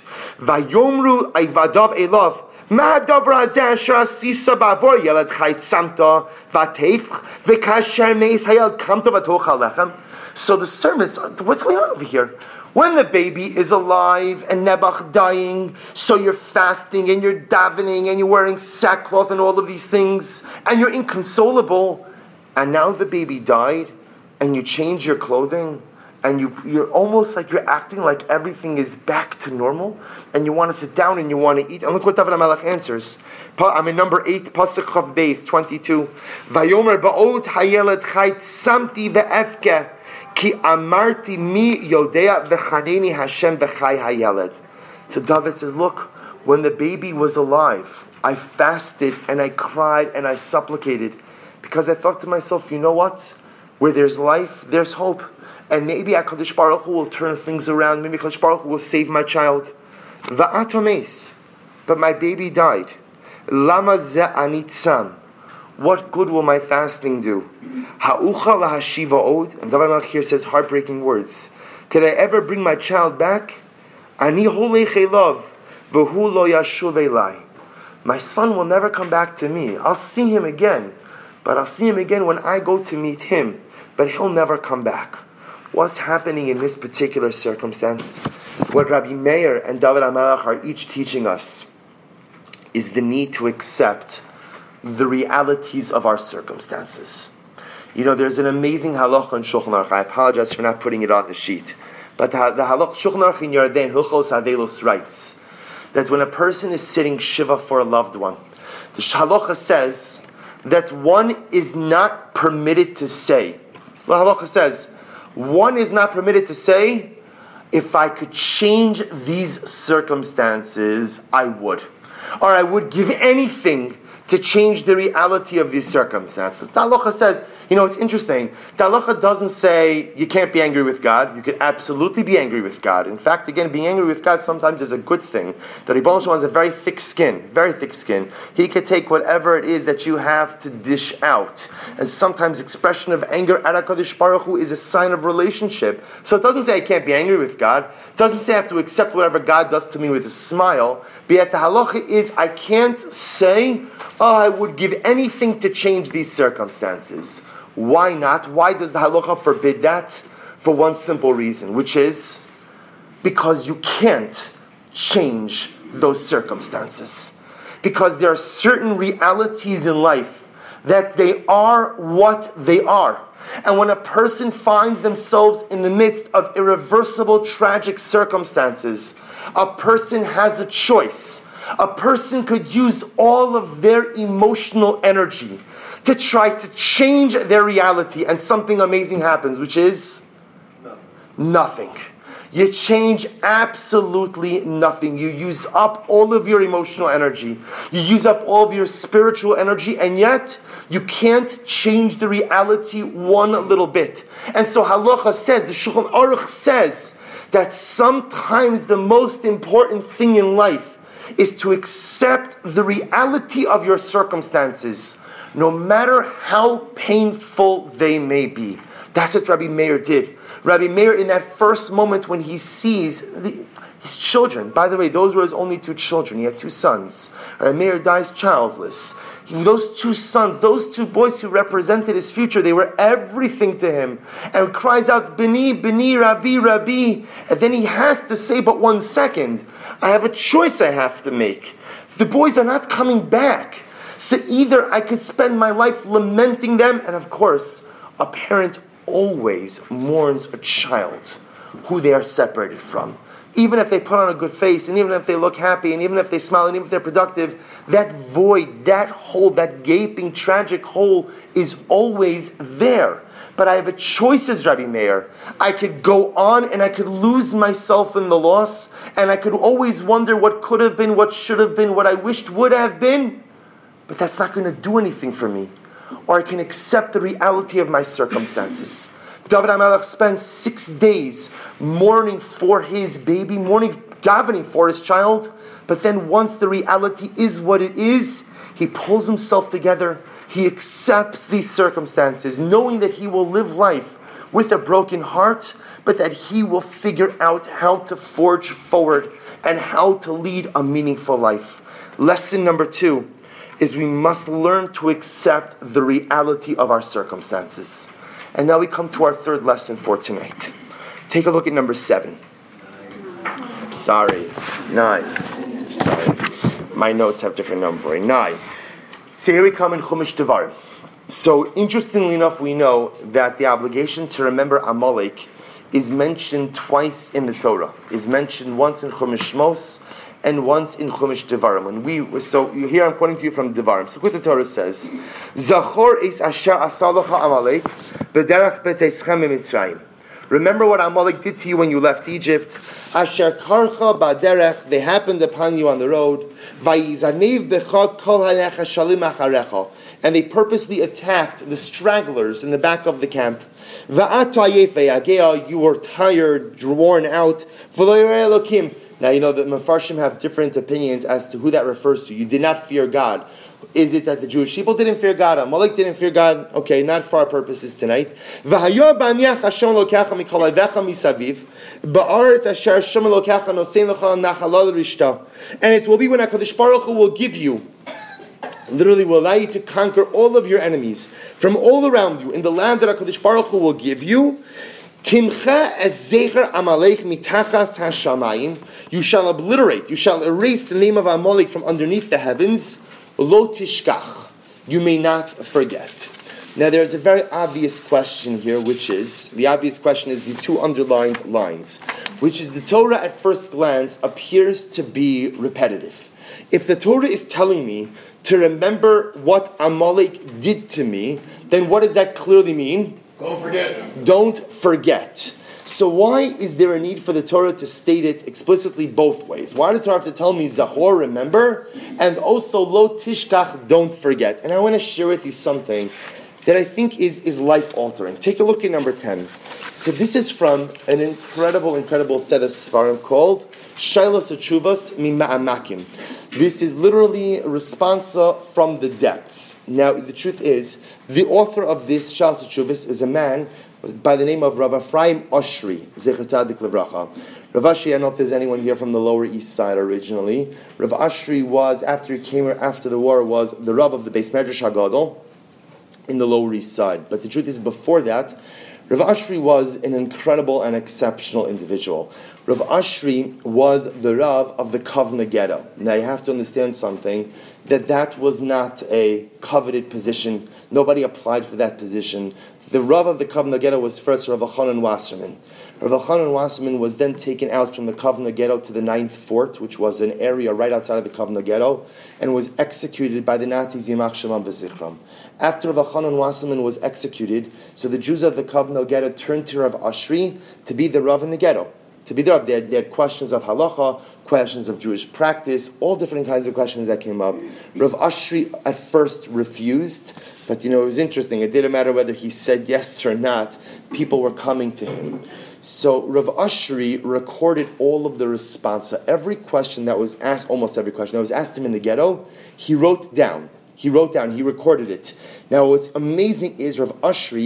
Vayomru ayvadav elav, ma davra hazeh asher asisa ba'avor yelad chai tzamta v'ateif v'kasher meis hayad kamta v'tochal lechem. So the servants, what's going on over here? When the baby is alive and Nebuch dying, so you're fasting and you're davening and you're wearing sackcloth and all of these things, and you're inconsolable, and now the baby died, and you change your clothing, and you, you're almost like you're acting like everything is back to normal, and you want to sit down and you want to eat. And look what David HaMelech answers. I mean, number eight, Pasuk Chav Beis, twenty-two. Vayomer ba'od hayeled chai tzamti ve'efke Ki amarti mi yodea v'chaneni Hashem v'chai hayeled. So David says, look, when the baby was alive, I fasted and I cried and I supplicated because I thought to myself, you know what? Where there's life, there's hope. And maybe HaKadosh Baruch Hu will turn things around. Maybe HaKadosh Baruch Hu will save my child. Va'atames. But my baby died. Lama ze anitzam. What good will my fasting do? Ha'ucha lahashiva od. And David HaMelech here says heartbreaking words. Could I ever bring my child back? Ani holech elav v'hu lo yashuv elai. My son will never come back to me. I'll see him again. But I'll see him again when I go to meet him. But he'll never come back. What's happening in this particular circumstance? What Rabbi Meir and David HaMelech are each teaching us is the need to accept the realities of our circumstances. You know, there's an amazing halacha in Shulchan Aruch. I apologize for not putting it on the sheet. But the, the halacha, Shulchan Aruch in Yarden, Hilchos Havelos, writes that when a person is sitting shiva for a loved one, the halacha says that one is not permitted to say. So the halacha says, one is not permitted to say, if I could change these circumstances, I would. Or I would give anything to change the reality of these circumstances. The halacha says, you know, it's interesting. The halacha doesn't say you can't be angry with God. You can absolutely be angry with God. In fact, again, being angry with God sometimes is a good thing. The Rebbeinu Shalom has a very thick skin, very thick skin. He could take whatever it is that you have to dish out. And sometimes expression of anger at HaKadosh Baruch Hu is a sign of relationship. So it doesn't say I can't be angry with God. It doesn't say I have to accept whatever God does to me with a smile. But yet the halacha is I can't say, oh, I would give anything to change these circumstances. Why not? Why does the halacha forbid that? For one simple reason, which is because you can't change those circumstances. Because there are certain realities in life that they are what they are. And when a person finds themselves in the midst of irreversible tragic circumstances, a person has a choice. A person could use all of their emotional energy to try to change their reality, and something amazing happens, which is nothing. You change absolutely nothing. You use up all of your emotional energy. You use up all of your spiritual energy, and yet you can't change the reality one little bit. And so halacha says, the Shulchan Aruch says, that sometimes the most important thing in life is to accept the reality of your circumstances, no matter how painful they may be. That's what Rabbi Meir did. Rabbi Meir, in that first moment when he sees, the, His children, by the way, those were his only two children. He had two sons. Rabbi Meir dies childless. Those two sons, those two boys who represented his future, they were everything to him. And cries out, Bini, Bini, Rabbi, Rabbi. And then he has to say, but one second, I have a choice I have to make. The boys are not coming back. So either I could spend my life lamenting them, and of course, a parent always mourns a child who they are separated from. Even if they put on a good face, and even if they look happy, and even if they smile, and even if they're productive, that void, that hole, that gaping, tragic hole is always there. But I have a choice as Rabbi Meir. I could go on and I could lose myself in the loss, and I could always wonder what could have been, what should have been, what I wished would have been. But that's not going to do anything for me. Or I can accept the reality of my circumstances. David HaMelech spends six days mourning for his baby, mourning, davening for his child. But then once the reality is what it is, he pulls himself together. He accepts these circumstances, knowing that he will live life with a broken heart, but that he will figure out how to forge forward and how to lead a meaningful life. Lesson number two is we must learn to accept the reality of our circumstances. And now we come to our third lesson for tonight. Take a look at number seven. Sorry, nine. Sorry, my notes have different numbering. Nine. So here we come in Chumash Devarim. So interestingly enough, we know that the obligation to remember Amalek is mentioned twice in the Torah. Is mentioned once in Chumash Shmos and once in Chumash Devarim. And we so here I'm quoting to you from Devarim. So what the Torah says: Zachor is asher asalacha Amalek b'derech b'tzeischem mitzrayim. Remember what Amalek did to you when you left Egypt. Asher karcha b'derech, they happened upon you on the road. Vayizanev bechad kol halecha shalim acharecha, and they purposely attacked the stragglers in the back of the camp. Va'ata yefei agea, you were tired, worn out. V'lo yireh Elokim. Now, you know, the Mefarshim have different opinions as to who that refers to. You did not fear God. Is it that the Jewish people didn't fear God? Amalek didn't fear God? Okay, not for our purposes tonight. And it will be when HaKadosh Baruch Hu will give you, literally will allow you to conquer all of your enemies from all around you in the land that HaKadosh Baruch Hu will give you. Timcha as zecher Amalek mitachas hashamayim. You shall obliterate, you shall erase the name of Amalek from underneath the heavens. Lo tishkach. You may not forget. Now there's a very obvious question here, which is, the obvious question is the two underlined lines, which is the Torah at first glance appears to be repetitive. If the Torah is telling me to remember what Amalek did to me, then what does that clearly mean? Don't forget. Don't forget. So why is there a need for the Torah to state it explicitly both ways? Why does the Torah have to tell me Zachor, remember, and also Lo Tishkach, don't forget? And I want to share with you something that I think is, is life-altering. Take a look at number ten. So this is from an incredible, incredible set of Svarim called Shailos Atshuvas Mima'amakim. This is literally a responsa from the depths. Now, the truth is, the author of this Shailos Atshuvas is a man by the name of Rav Ephraim Oshry, Zecher Tzadik Livracha. Rav Oshry, I don't know if there's anyone here from the Lower East Side originally. Rav Oshry was, after he came here after the war, was the Rav of the Beis Medrash HaGadol in the Lower East Side. But the truth is, before that, Rav Oshry was an incredible and exceptional individual. Rav Oshry was the Rav of the Kovna Ghetto. Now you have to understand something, that that was not a coveted position. Nobody applied for that position. The Rav of the Kovna Ghetto was first Rav Elchanan Wasserman. Rav Elchanan Wasserman was then taken out from the Kovna Ghetto to the Ninth Fort, which was an area right outside of the Kovna Ghetto, and was executed by the Nazis, Yimach Shemam V'Zichram. After Rav Elchanan Wasserman was executed, so the Jews of the Kovna Ghetto turned to Rav Oshry to be the Rav in the ghetto. To be the Rav, they had, they had questions of halacha, questions of Jewish practice, all different kinds of questions that came up. Rav Oshry at first refused, but you know, it was interesting. It didn't matter whether he said yes or not. People were coming to him. So Rav Oshry recorded all of the response. So every question that was asked, almost every question that was asked him in the ghetto, he wrote down. He wrote down, he recorded it. Now what's amazing is Rav Oshry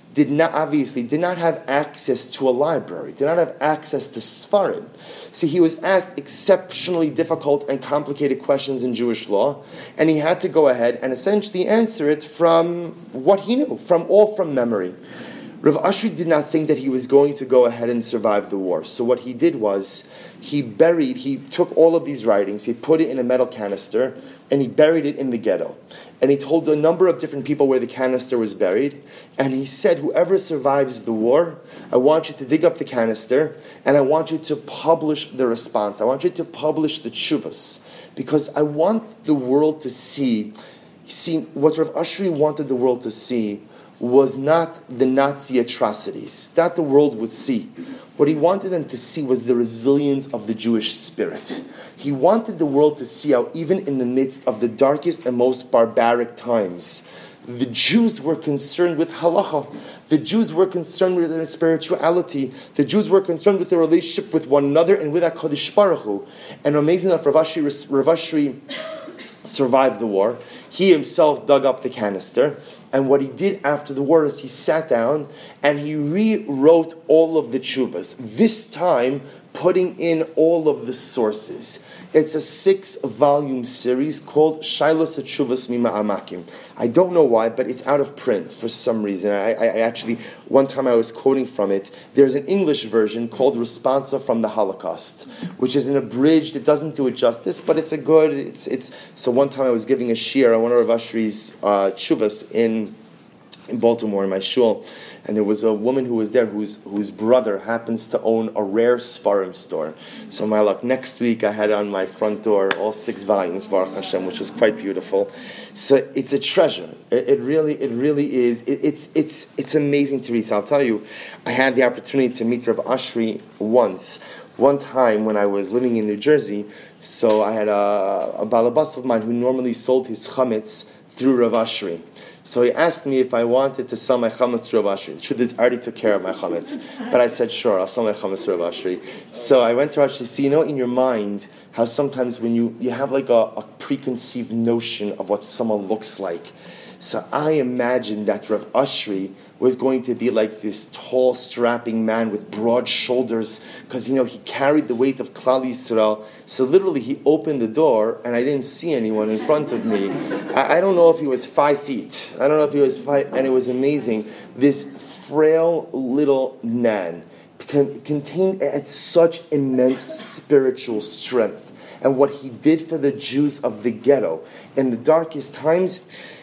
did not, obviously, did not have access to a library, did not have access to Sfarim. So he was asked exceptionally difficult and complicated questions in Jewish law, and he had to go ahead and essentially answer it from what he knew, from all from memory. Rav Ashri did not think that he was going to go ahead and survive the war. So what he did was, he buried, he took all of these writings, he put it in a metal canister, and he buried it in the ghetto. And he told a number of different people where the canister was buried, and he said, whoever survives the war, I want you to dig up the canister, and I want you to publish the response. I want you to publish the tshuvas, because I want the world to see, see, what Rav Ashri wanted the world to see was not the Nazi atrocities, that the world would see. What he wanted them to see was the resilience of the Jewish spirit. He wanted the world to see how even in the midst of the darkest and most barbaric times, the Jews were concerned with halacha. The Jews were concerned with their spirituality. The Jews were concerned with their relationship with one another and with HaKadosh Baruch Hu. And amazing enough, Rav Ashri, Rav Ashri survived the war. He himself dug up the canister, and what he did after the war is he sat down and he rewrote all of the tshuvas, this time putting in all of the sources. It's a six-volume series called Shailos HaTshuvas Mima'amakim. I don't know why, but it's out of print for some reason. I, I, I actually, one time I was quoting from it. There's an English version called Responsa from the Holocaust, which is an abridged, it doesn't do it justice, but it's a good, it's, it's, so one time I was giving a shiur on one of Rav Ashri's uh, tshuvas in in Baltimore, in my shul, and there was a woman who was there whose whose brother happens to own a rare Sfarim store. So my luck, next week I had on my front door all six volumes, Baruch Hashem, which was quite beautiful. So it's a treasure. It, it really, it really is. It, it's it's it's amazing to read. So I'll tell you, I had the opportunity to meet Rav Ashri once. One time when I was living in New Jersey, so I had a, a balabas of mine who normally sold his chametz through Rav Ashri. So he asked me if I wanted to sell my chametz to Rav Ashri. The truth is, I already took care of my chametz. But I said, sure, I'll sell my chametz to Rav Ashri. So I went to Rav Ashri. So you know in your mind how sometimes when you, you have like a, a preconceived notion of what someone looks like. So I imagined that Rav Ashri was going to be like this tall, strapping man with broad shoulders, because, you know, he carried the weight of Klal Yisrael. So literally, he opened the door, and I didn't see anyone in front of me. I, I don't know if he was five feet. I don't know if he was five, and it was amazing. This frail little man con- contained had such immense spiritual strength. And what he did for the Jews of the ghetto in the darkest times,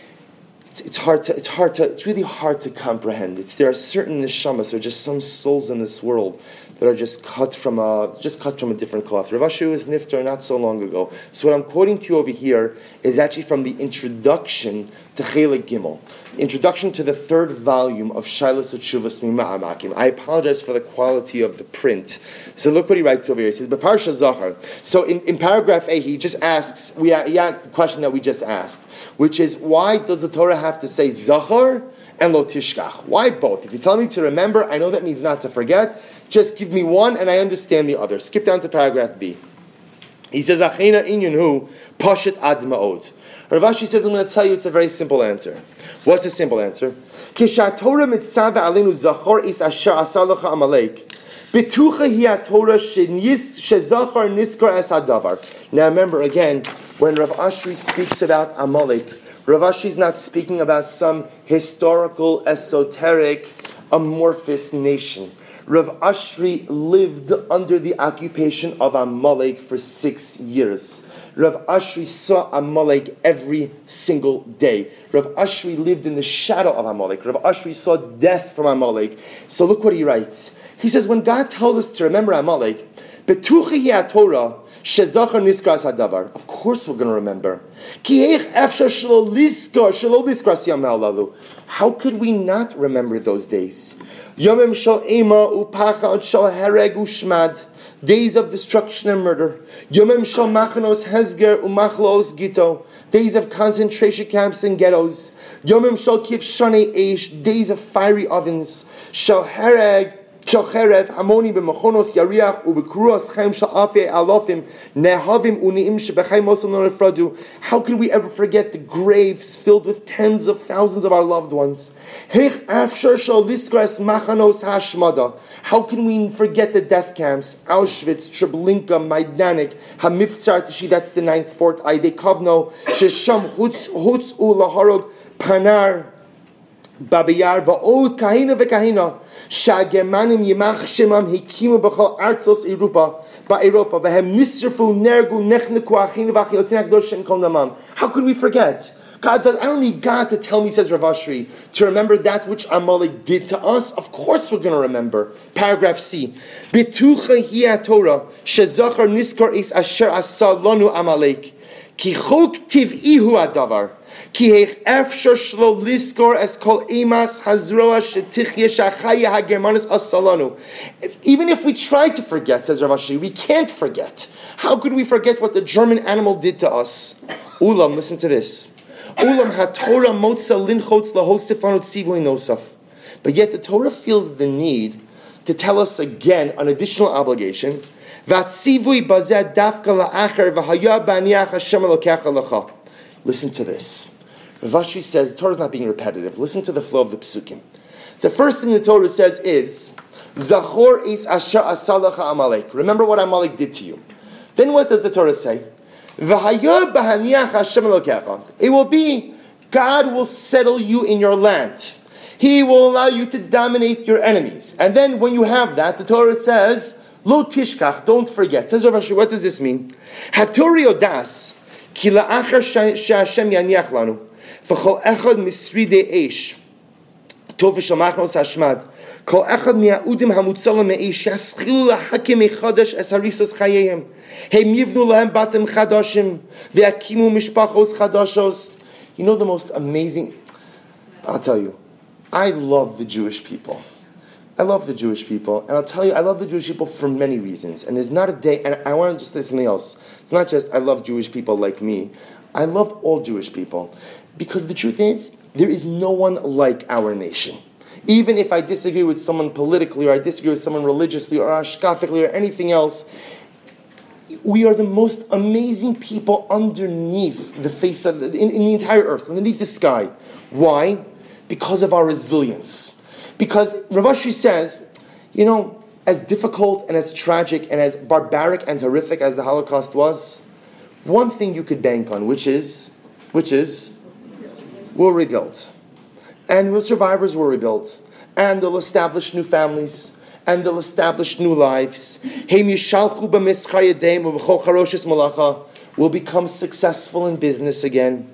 It's hard to. It's hard to. It's really hard to comprehend. It's there are certain neshamas. There are just some souls in this world that are just cut from a just cut from a different cloth. Rav Ashri was niftar not so long ago. So what I'm quoting to you over here is actually from the introduction to Chelik Gimel, the introduction to the third volume of Shailos HaTshuvas Mima'amakim. I apologize for the quality of the print. So look what he writes over here. He says, "B'Parsha Zachar." So in, in paragraph A, he just asks. We he asked the question that we just asked, which is, why does the Torah have to say Zachar and Lo Tishkach? Why both? If you tell me to remember, I know that means not to forget. Just give me one and I understand the other. Skip down to paragraph B. He says, Achena inyan hu pashit ad ma'od. Rav Ashri says, I'm going to tell you it's a very simple answer. What's the simple answer? Kisha Torah mitzava alenu zachor is asher asalacha amalek. Betucha hi Torah shezachar niskar es hadavar. Now remember again, when Rav Ashri speaks about Amalek, Rav Ashri is not speaking about some historical, esoteric, amorphous nation. Rav Ashri lived under the occupation of Amalek for six years. Rav Ashri saw Amalek every single day. Rav Ashri lived in the shadow of Amalek. Rav Ashri saw death from Amalek. So look what he writes. He says, when God tells us to remember Amalek, Betuchi hi Torah, shezachar niskras hadavar. Of course we're going to remember. How could we not remember those days? Yomim shal ema upachad shal hereg ushmad. Days of destruction and murder. Yomim shal machanos hezger umachlos gito. Days of concentration camps and ghettos. Yomim shal kivshane eish. Days of fiery ovens. Shal hereg Chalcherev, Amoni b'Mechonos Yariach u'b'Kuros Chaim Sha'afei Alofim Nehavim u'Niim Shebechaim Mosam Norefradu. How could we ever forget the graves filled with tens of thousands of our loved ones? Heich Afshar Shal Liskras Machanos Hashmada. How can we forget the death camps? Auschwitz, Treblinka, Majdanek, Hamivtzar Tishi. That's the ninth fort. Aidei Kovno Shesham Hutz Hutz Ulaharog Panar. Babiyar va'od kahina ve'kahina sha'germanim yimach shemam hikimu b'chol artzos Europa ba'Europa v'hem nisrafu nergu nechneku achinu v'achiosin hakdosh kol namam. How could we forget? God does, I don't need God to tell me, says Rav Ashri, to remember that which Amalek did to us. Of course we're going to remember. Paragraph C. Betucha hiya Torah shezachar niskar is asher asa lanu Amalek ki chok tiv'ihu adavar. Ki efshar shlo liskor es kol emas hazroa shetichye shachaya hagermanis asalanu. Even if we try to forget, says Rav Ashri, we can't forget. How could we forget what the German animal did to us? Ulam, listen to this. Ulam haTorah motza linchotz lahosifanot sivui nosaf. But yet the Torah feels the need to tell us again an additional obligation. Vatzivui bazeh dafka la'acher v'haya baniach Hashem elokecha lecha. Listen to this. Rav Ashri says the Torah is not being repetitive. Listen to the flow of the psukim. The first thing the Torah says is Zachor is asher asalacha Amalek. Remember what Amalek did to you. Then what does the Torah say? V'haya baniach Hashem elokecha. It will be God will settle you in your land. He will allow you to dominate your enemies. And then when you have that, the Torah says, Lo tishkach, don't forget. Says Rav Ashri, what does this mean? Hatori odas, ki la'achar she'Hashem yaniach lanu, v'chol echad misridei eish, tov v'shal machnos hashmad, kol echad mi'a'udim hamutzalam me'eish, yaschilu lahakim echadesh es harisos chayeyim, heim yivnu lahem batem chadashim, ve'akimu mishpachos chadashos. You know the most amazing, I'll tell you, I love the Jewish people. I love the Jewish people, and I'll tell you, I love the Jewish people for many reasons. And there's not a day, and I want to just say something else. It's not just I love Jewish people like me. I love all Jewish people. Because the truth is, there is no one like our nation. Even if I disagree with someone politically, or I disagree with someone religiously, or ashkafically, or anything else, we are the most amazing people underneath the face of, the, in, in the entire earth, underneath the sky. Why? Because of our resilience. Because Rav Ashri says, you know, as difficult and as tragic and as barbaric and horrific as the Holocaust was, one thing you could bank on, which is, which is, we'll rebuild. And the survivors will rebuild. And they'll establish new families. And they'll establish new lives. Will become successful in business again.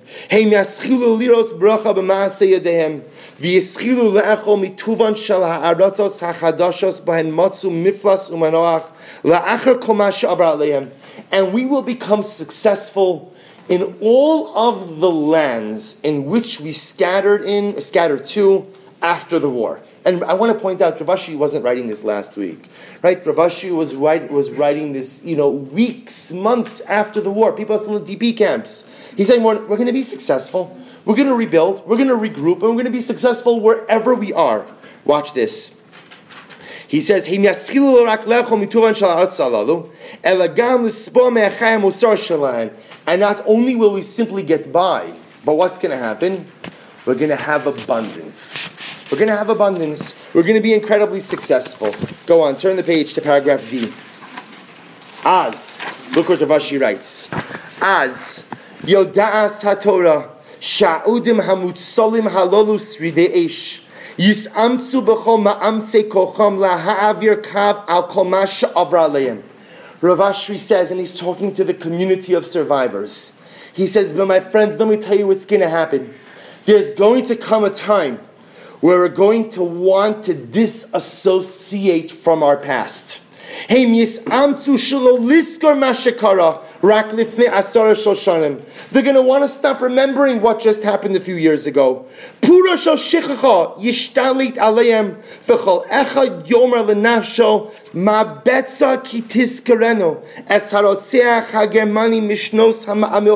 V'yischilu le'echol mituvan shel ha'aratzos ha'chadashos b'hen matzu miflas u'manoach la'achar kol ma she'avar aleihem. And we will become successful in all of the lands in which we scattered in, or scattered to, after the war. And I want to point out, Rav Ashri wasn't writing this last week, right? Rav Ashri was, write, was writing this, you know, weeks, months after the war. People are still in D P camps. He's saying, we're, we're going to be successful. We're going to rebuild, we're going to regroup, and we're going to be successful wherever we are. Watch this. He says, and not only will we simply get by, but what's going to happen? We're going to have abundance. We're going to have abundance. We're going to be incredibly successful. Go on, turn the page to paragraph D. Az, look what Rav Ashri writes. Az, Yoda'as HaTorah, Sha'udim hamutsalim halolu sridei eish. Yis'amtzu b'chol ma'amtze kocham laha'avir kav al kol ma she'avra aleim. Rav Ashri says, and he's talking to the community of survivors. He says, but my friends, let me tell you what's going to happen. There's going to come a time where we're going to want to disassociate from our past. They're going to want to stop remembering what just happened a few years ago.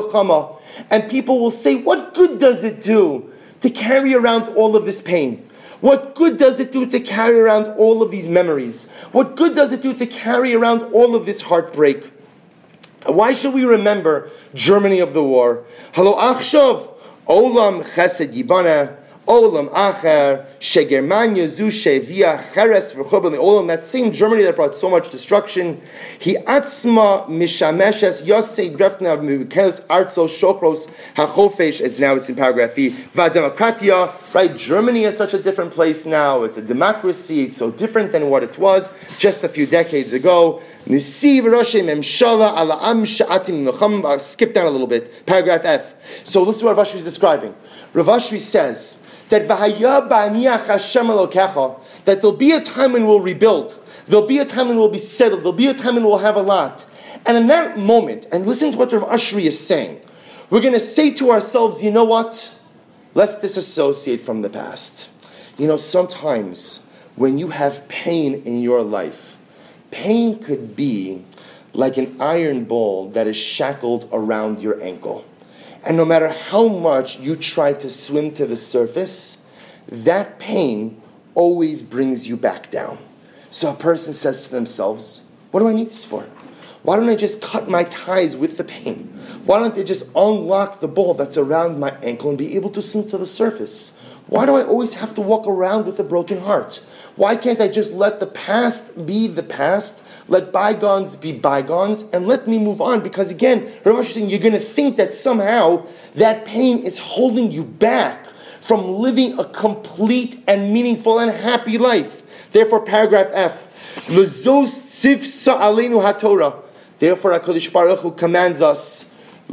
And people will say, what good does it do to carry around all of this pain? What good does it do to carry around all of these memories? What good does it do to carry around all of this heartbreak? Why should we remember Germany of the war? Halo achshav, olam chesed yibana, olam acher, shegermania zu shevia cheres v'chobel olam. That same Germany that brought so much destruction. He atzma mishameshes yosei drefna mikeles artso shochros hachofesh. It's now it's in paragraph E. V'demokratia. Right, Germany is such a different place now. It's a democracy. It's so different than what it was just a few decades ago. Skip down a little bit. Paragraph F. So listen to what Rav Ashri is describing. Rav Ashri says that that there'll be a time when we'll rebuild. There'll be a time when we'll be settled. There'll be a time when we'll have a lot. And in that moment, and listen to what Rav Ashri is saying, we're going to say to ourselves, you know what? Let's disassociate from the past. You know, sometimes when you have pain in your life, pain could be like an iron ball that is shackled around your ankle. And no matter how much you try to swim to the surface, that pain always brings you back down. So a person says to themselves, what do I need this for? Why don't I just cut my ties with the pain? Why don't I just unlock the ball that's around my ankle and be able to swim to the surface? Why do I always have to walk around with a broken heart? Why can't I just let the past be the past, let bygones be bygones, and let me move on? Because again, Rav Ashri is saying you're going to think that somehow that pain is holding you back from living a complete and meaningful and happy life. Therefore, paragraph F, L'zos tzivsa aleinu haTorah. Therefore, HaKadosh Baruch Hu commands us,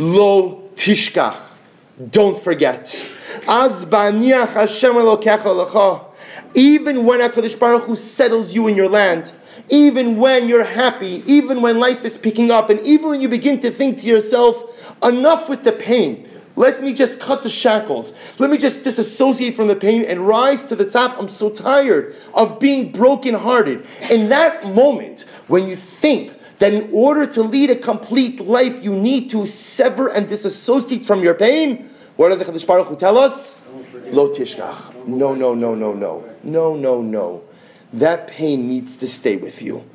Lo tishkach, don't forget. Az ba'aniach Hashem Elokecha lecha. Even when HaKadosh Baruch Hu settles you in your land, even when you're happy, even when life is picking up, and even when you begin to think to yourself, enough with the pain. Let me just cut the shackles. Let me just disassociate from the pain and rise to the top. I'm so tired of being brokenhearted. In that moment, when you think that in order to lead a complete life, you need to sever and disassociate from your pain, what does the HaKadosh Baruch Hu tell us? Lo tishkach. No, no, no, no, no. No, no, no. That pain needs to stay with you.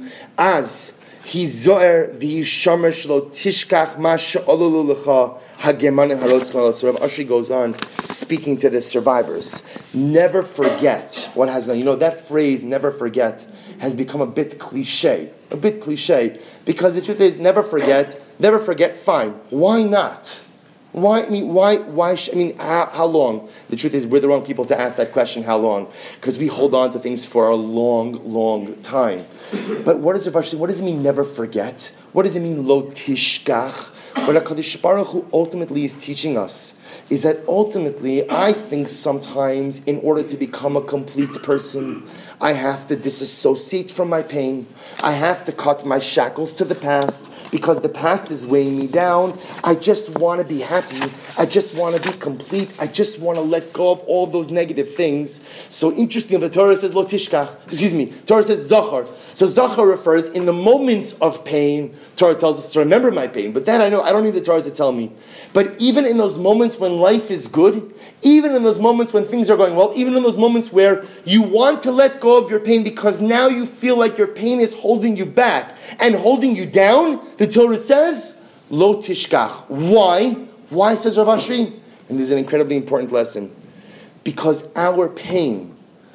As he zo'er v'hi shomer lo tishkach ma she'ololu lecha hagemanim haros chalos. Rav Ashri goes on speaking to the survivors. Never forget what has done. You know, that phrase, never forget, has become a bit cliche. A bit cliche. Because the truth is, never forget, never forget, fine. Why not? Why, I mean, why, why, sh- I mean, how, how long? The truth is, we're the wrong people to ask that question, how long? Because we hold on to things for a long, long time. But what does it, what does it mean, never forget? What does it mean, lo tishkach? What HaKadosh Baruch Hu ultimately is teaching us is that ultimately, I think sometimes, in order to become a complete person, I have to disassociate from my pain. I have to cut my shackles to the past, because the past is weighing me down. I just want to be happy. I just want to be complete. I just want to let go of all those negative things. So interesting, the Torah says lo tishkach. Excuse me, Torah says zachar. So zachar refers in the moments of pain. Torah tells us to remember my pain. But that I know, I don't need the Torah to tell me. But even in those moments when life is good, even in those moments when things are going well, even in those moments where you want to let go of your pain because now you feel like your pain is holding you back and holding you down, the Torah says, Lo tishkach. Why? Why, says Rav Ashri? And this is an incredibly important lesson. Because our pain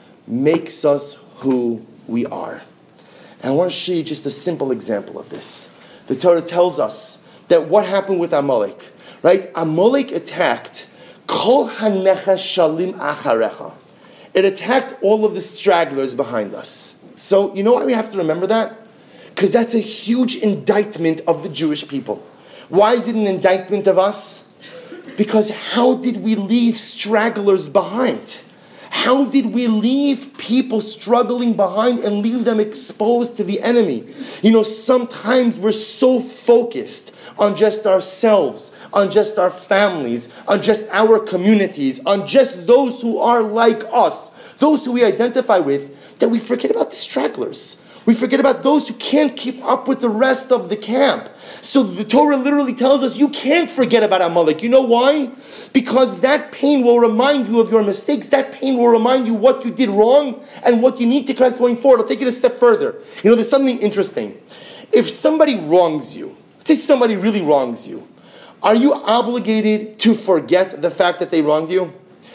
makes us who we are. And I want to show you just a simple example of this. The Torah tells us that what happened with Amalek, right? Amalek attacked Kol hanecha shalim acharecha. It attacked all of the stragglers behind us. So, you know why we have to remember that? Because that's a huge indictment of the Jewish people. Why is it an indictment of us? Because how did we leave stragglers behind? How did we leave people struggling behind and leave them exposed to the enemy? You know, sometimes we're so focused on just ourselves, on just our families, on just our communities, on just those who are like us, those who we identify with, that we forget about the stragglers. We forget about those who can't keep up with the rest of the camp. So the Torah literally tells us you can't forget about Amalek. You know why? Because that pain will remind you of your mistakes. That pain will remind you what you did wrong and what you need to correct going forward. I'll take it a step further. You know, there's something interesting. If somebody wrongs you, let's say somebody really wrongs you, are you obligated to forget the fact that they wronged you?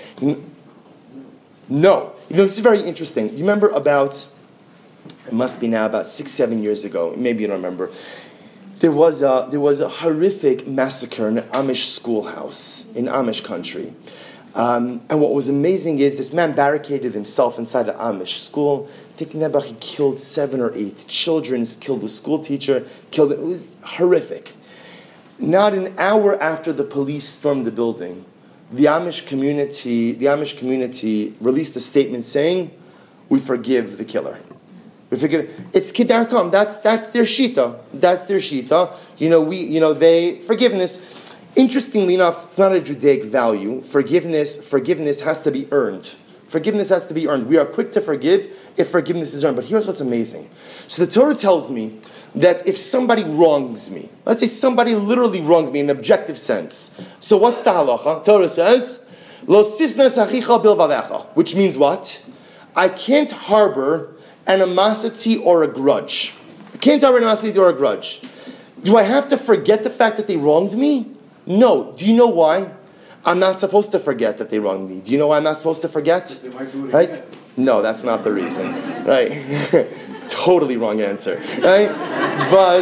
No. You know, this is very interesting. You remember about, it must be now about six, seven years ago, maybe you don't remember, there was a, there was a horrific massacre in an Amish schoolhouse in Amish country. Um, and what was amazing is this man barricaded himself inside an Amish school, thinking that he killed seven or eight children, killed the school teacher, killed it. It was horrific. Not an hour after the police stormed the building, the Amish community, the Amish community released a statement saying, "We forgive the killer. We forgive." It's kidarkam. That's that's their shita. That's their shita. You know, we, you know, they forgiveness. Interestingly enough, it's not a Judaic value. Forgiveness, forgiveness has to be earned. Forgiveness has to be earned. We are quick to forgive if forgiveness is earned. But here's what's amazing. So the Torah tells me that if somebody wrongs me, let's say somebody literally wrongs me in an objective sense. So what's the halacha? Torah says, "Lo sisnas achicha bilvadecha," which means what? I can't harbor animosity or a grudge. I can't harbor animosity or a grudge. Do I have to forget the fact that they wronged me? No. Do you know why? I'm not supposed to forget that they wronged me. Do you know why I'm not supposed to forget? Right? Again. No, that's not the reason. Right? Totally wrong answer. Right? But,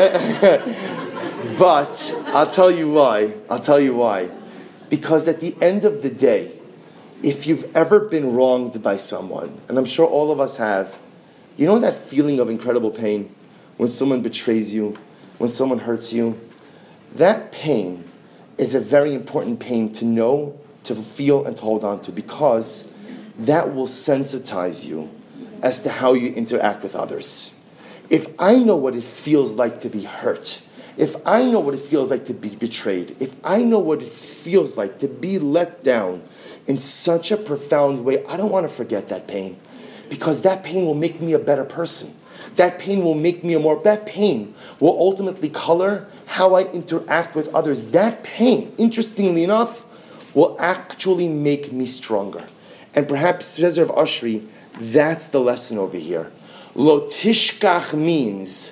uh, but I'll tell you why. I'll tell you why. Because at the end of the day, if you've ever been wronged by someone, and I'm sure all of us have, you know that feeling of incredible pain when someone betrays you, when someone hurts you? That pain is a very important pain to know, to feel, and to hold on to, because that will sensitize you as to how you interact with others. If I know what it feels like to be hurt, if I know what it feels like to be betrayed, if I know what it feels like to be let down in such a profound way, I don't want to forget that pain, because that pain will make me a better person. That pain will make me a more, that pain will ultimately color how I interact with others. That pain, interestingly enough, will actually make me stronger. And perhaps, says Rav Ashri, that's the lesson over here. Lo tishkach means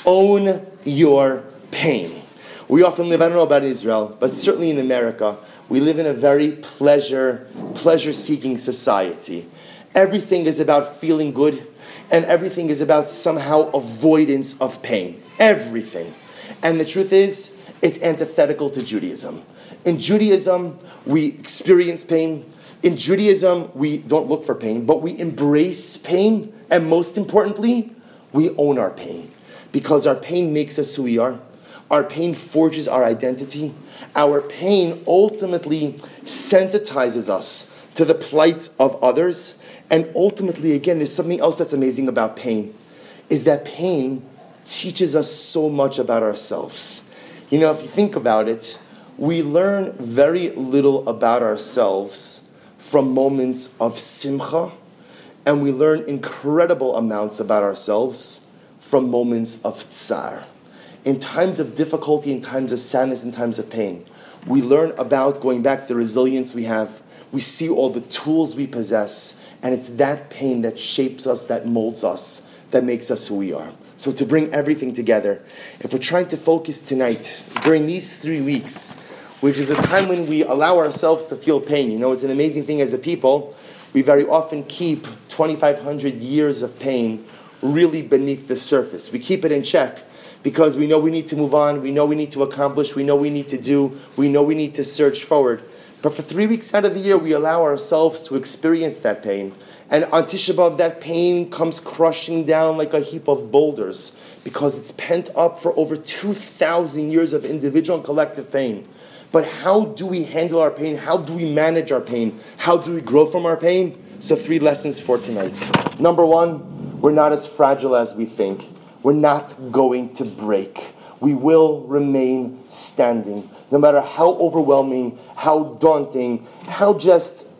own your pain. We often live, I don't know about Israel, but certainly in America, we live in a very pleasure, pleasure-seeking society. Everything is about feeling good, and everything is about somehow avoidance of pain. Everything. And the truth is, it's antithetical to Judaism. In Judaism, we experience pain. In Judaism, we don't look for pain, but we embrace pain. And most importantly, we own our pain. Because our pain makes us who we are. Our pain forges our identity. Our pain ultimately sensitizes us to the plights of others. And ultimately, again, there's something else that's amazing about pain, is that pain teaches us so much about ourselves. You know, if you think about it, we learn very little about ourselves from moments of simcha, and we learn incredible amounts about ourselves from moments of tsar. In times of difficulty, in times of sadness, in times of pain, we learn about, going back to the resilience we have, we see all the tools we possess, and it's that pain that shapes us, that molds us, that makes us who we are. So to bring everything together, if we're trying to focus tonight, during these three weeks, which is a time when we allow ourselves to feel pain. You know, it's an amazing thing as a people. We very often keep twenty-five hundred years of pain really beneath the surface. We keep it in check because we know we need to move on, we know we need to accomplish, we know we need to do, we know we need to search forward. But for three weeks out of the year, we allow ourselves to experience that pain. And on Tisha B'Av, that pain comes crushing down like a heap of boulders because it's pent up for over two thousand years of individual and collective pain. But how do we handle our pain? How do we manage our pain? How do we grow from our pain? So three lessons for tonight. Number one, we're not as fragile as we think. We're not going to break. We will remain standing. No matter how overwhelming, how daunting, how just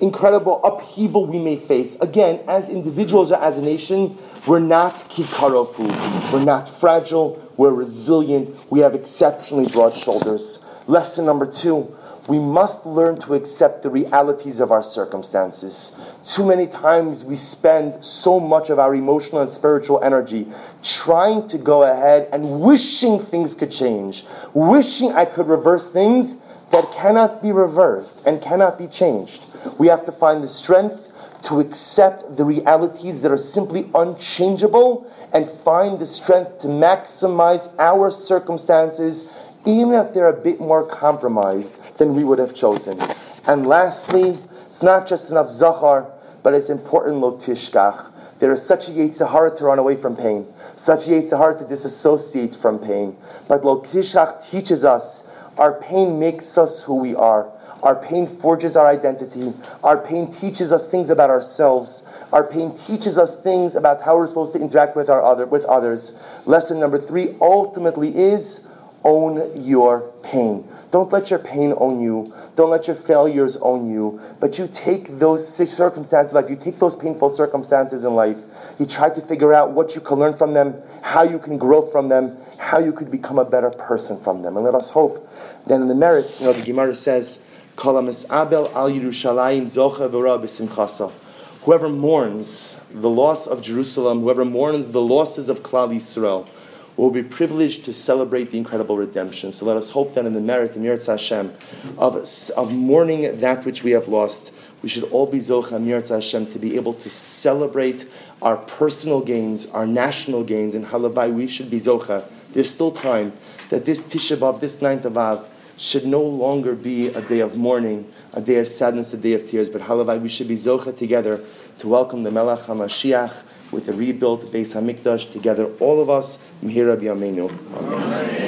incredible upheaval we may face. Again, as individuals or as a nation, we're not kikaro food. We're not fragile. We're resilient. We have exceptionally broad shoulders. Lesson number two, we must learn to accept the realities of our circumstances. Too many times we spend so much of our emotional and spiritual energy trying to go ahead and wishing things could change, wishing I could reverse things that cannot be reversed and cannot be changed. We have to find the strength to accept the realities that are simply unchangeable and find the strength to maximize our circumstances even if they're a bit more compromised than we would have chosen. And lastly, it's not just enough zachar, but it's important lo tishkach. There is such a yetzer hara to run away from pain, such a yetzer hara to disassociate from pain. But lo tishkach teaches us our pain makes us who we are. Our pain forges our identity. Our pain teaches us things about ourselves. Our pain teaches us things about how we're supposed to interact with our other with others. Lesson number three ultimately is own your pain. Don't let your pain own you. Don't let your failures own you. But you take those circumstances in life, you take those painful circumstances in life, you try to figure out what you can learn from them, how you can grow from them, how you could become a better person from them. And let us hope that in the merits, you know, the Gemara says, Kol ha'mis'abel al Yerushalayim zocha v'ra b'simchasa. Whoever mourns the loss of Jerusalem, whoever mourns the losses of Klal Yisrael, will be privileged to celebrate the incredible redemption. So let us hope that in the merit, in Yirtzeh Hashem, of, of mourning that which we have lost, we should all be zocha in Yirtzeh Hashem to be able to celebrate our personal gains, our national gains, and halavai, we should be zocha. There's still time that this Tisha B'Av, this ninth of Av, should no longer be a day of mourning, a day of sadness, a day of tears, but halavai, we should be zocha together to welcome the Melech HaMashiach with the rebuilt Beis HaMikdash together, all of us, Mihira B'Yameinu. Amen.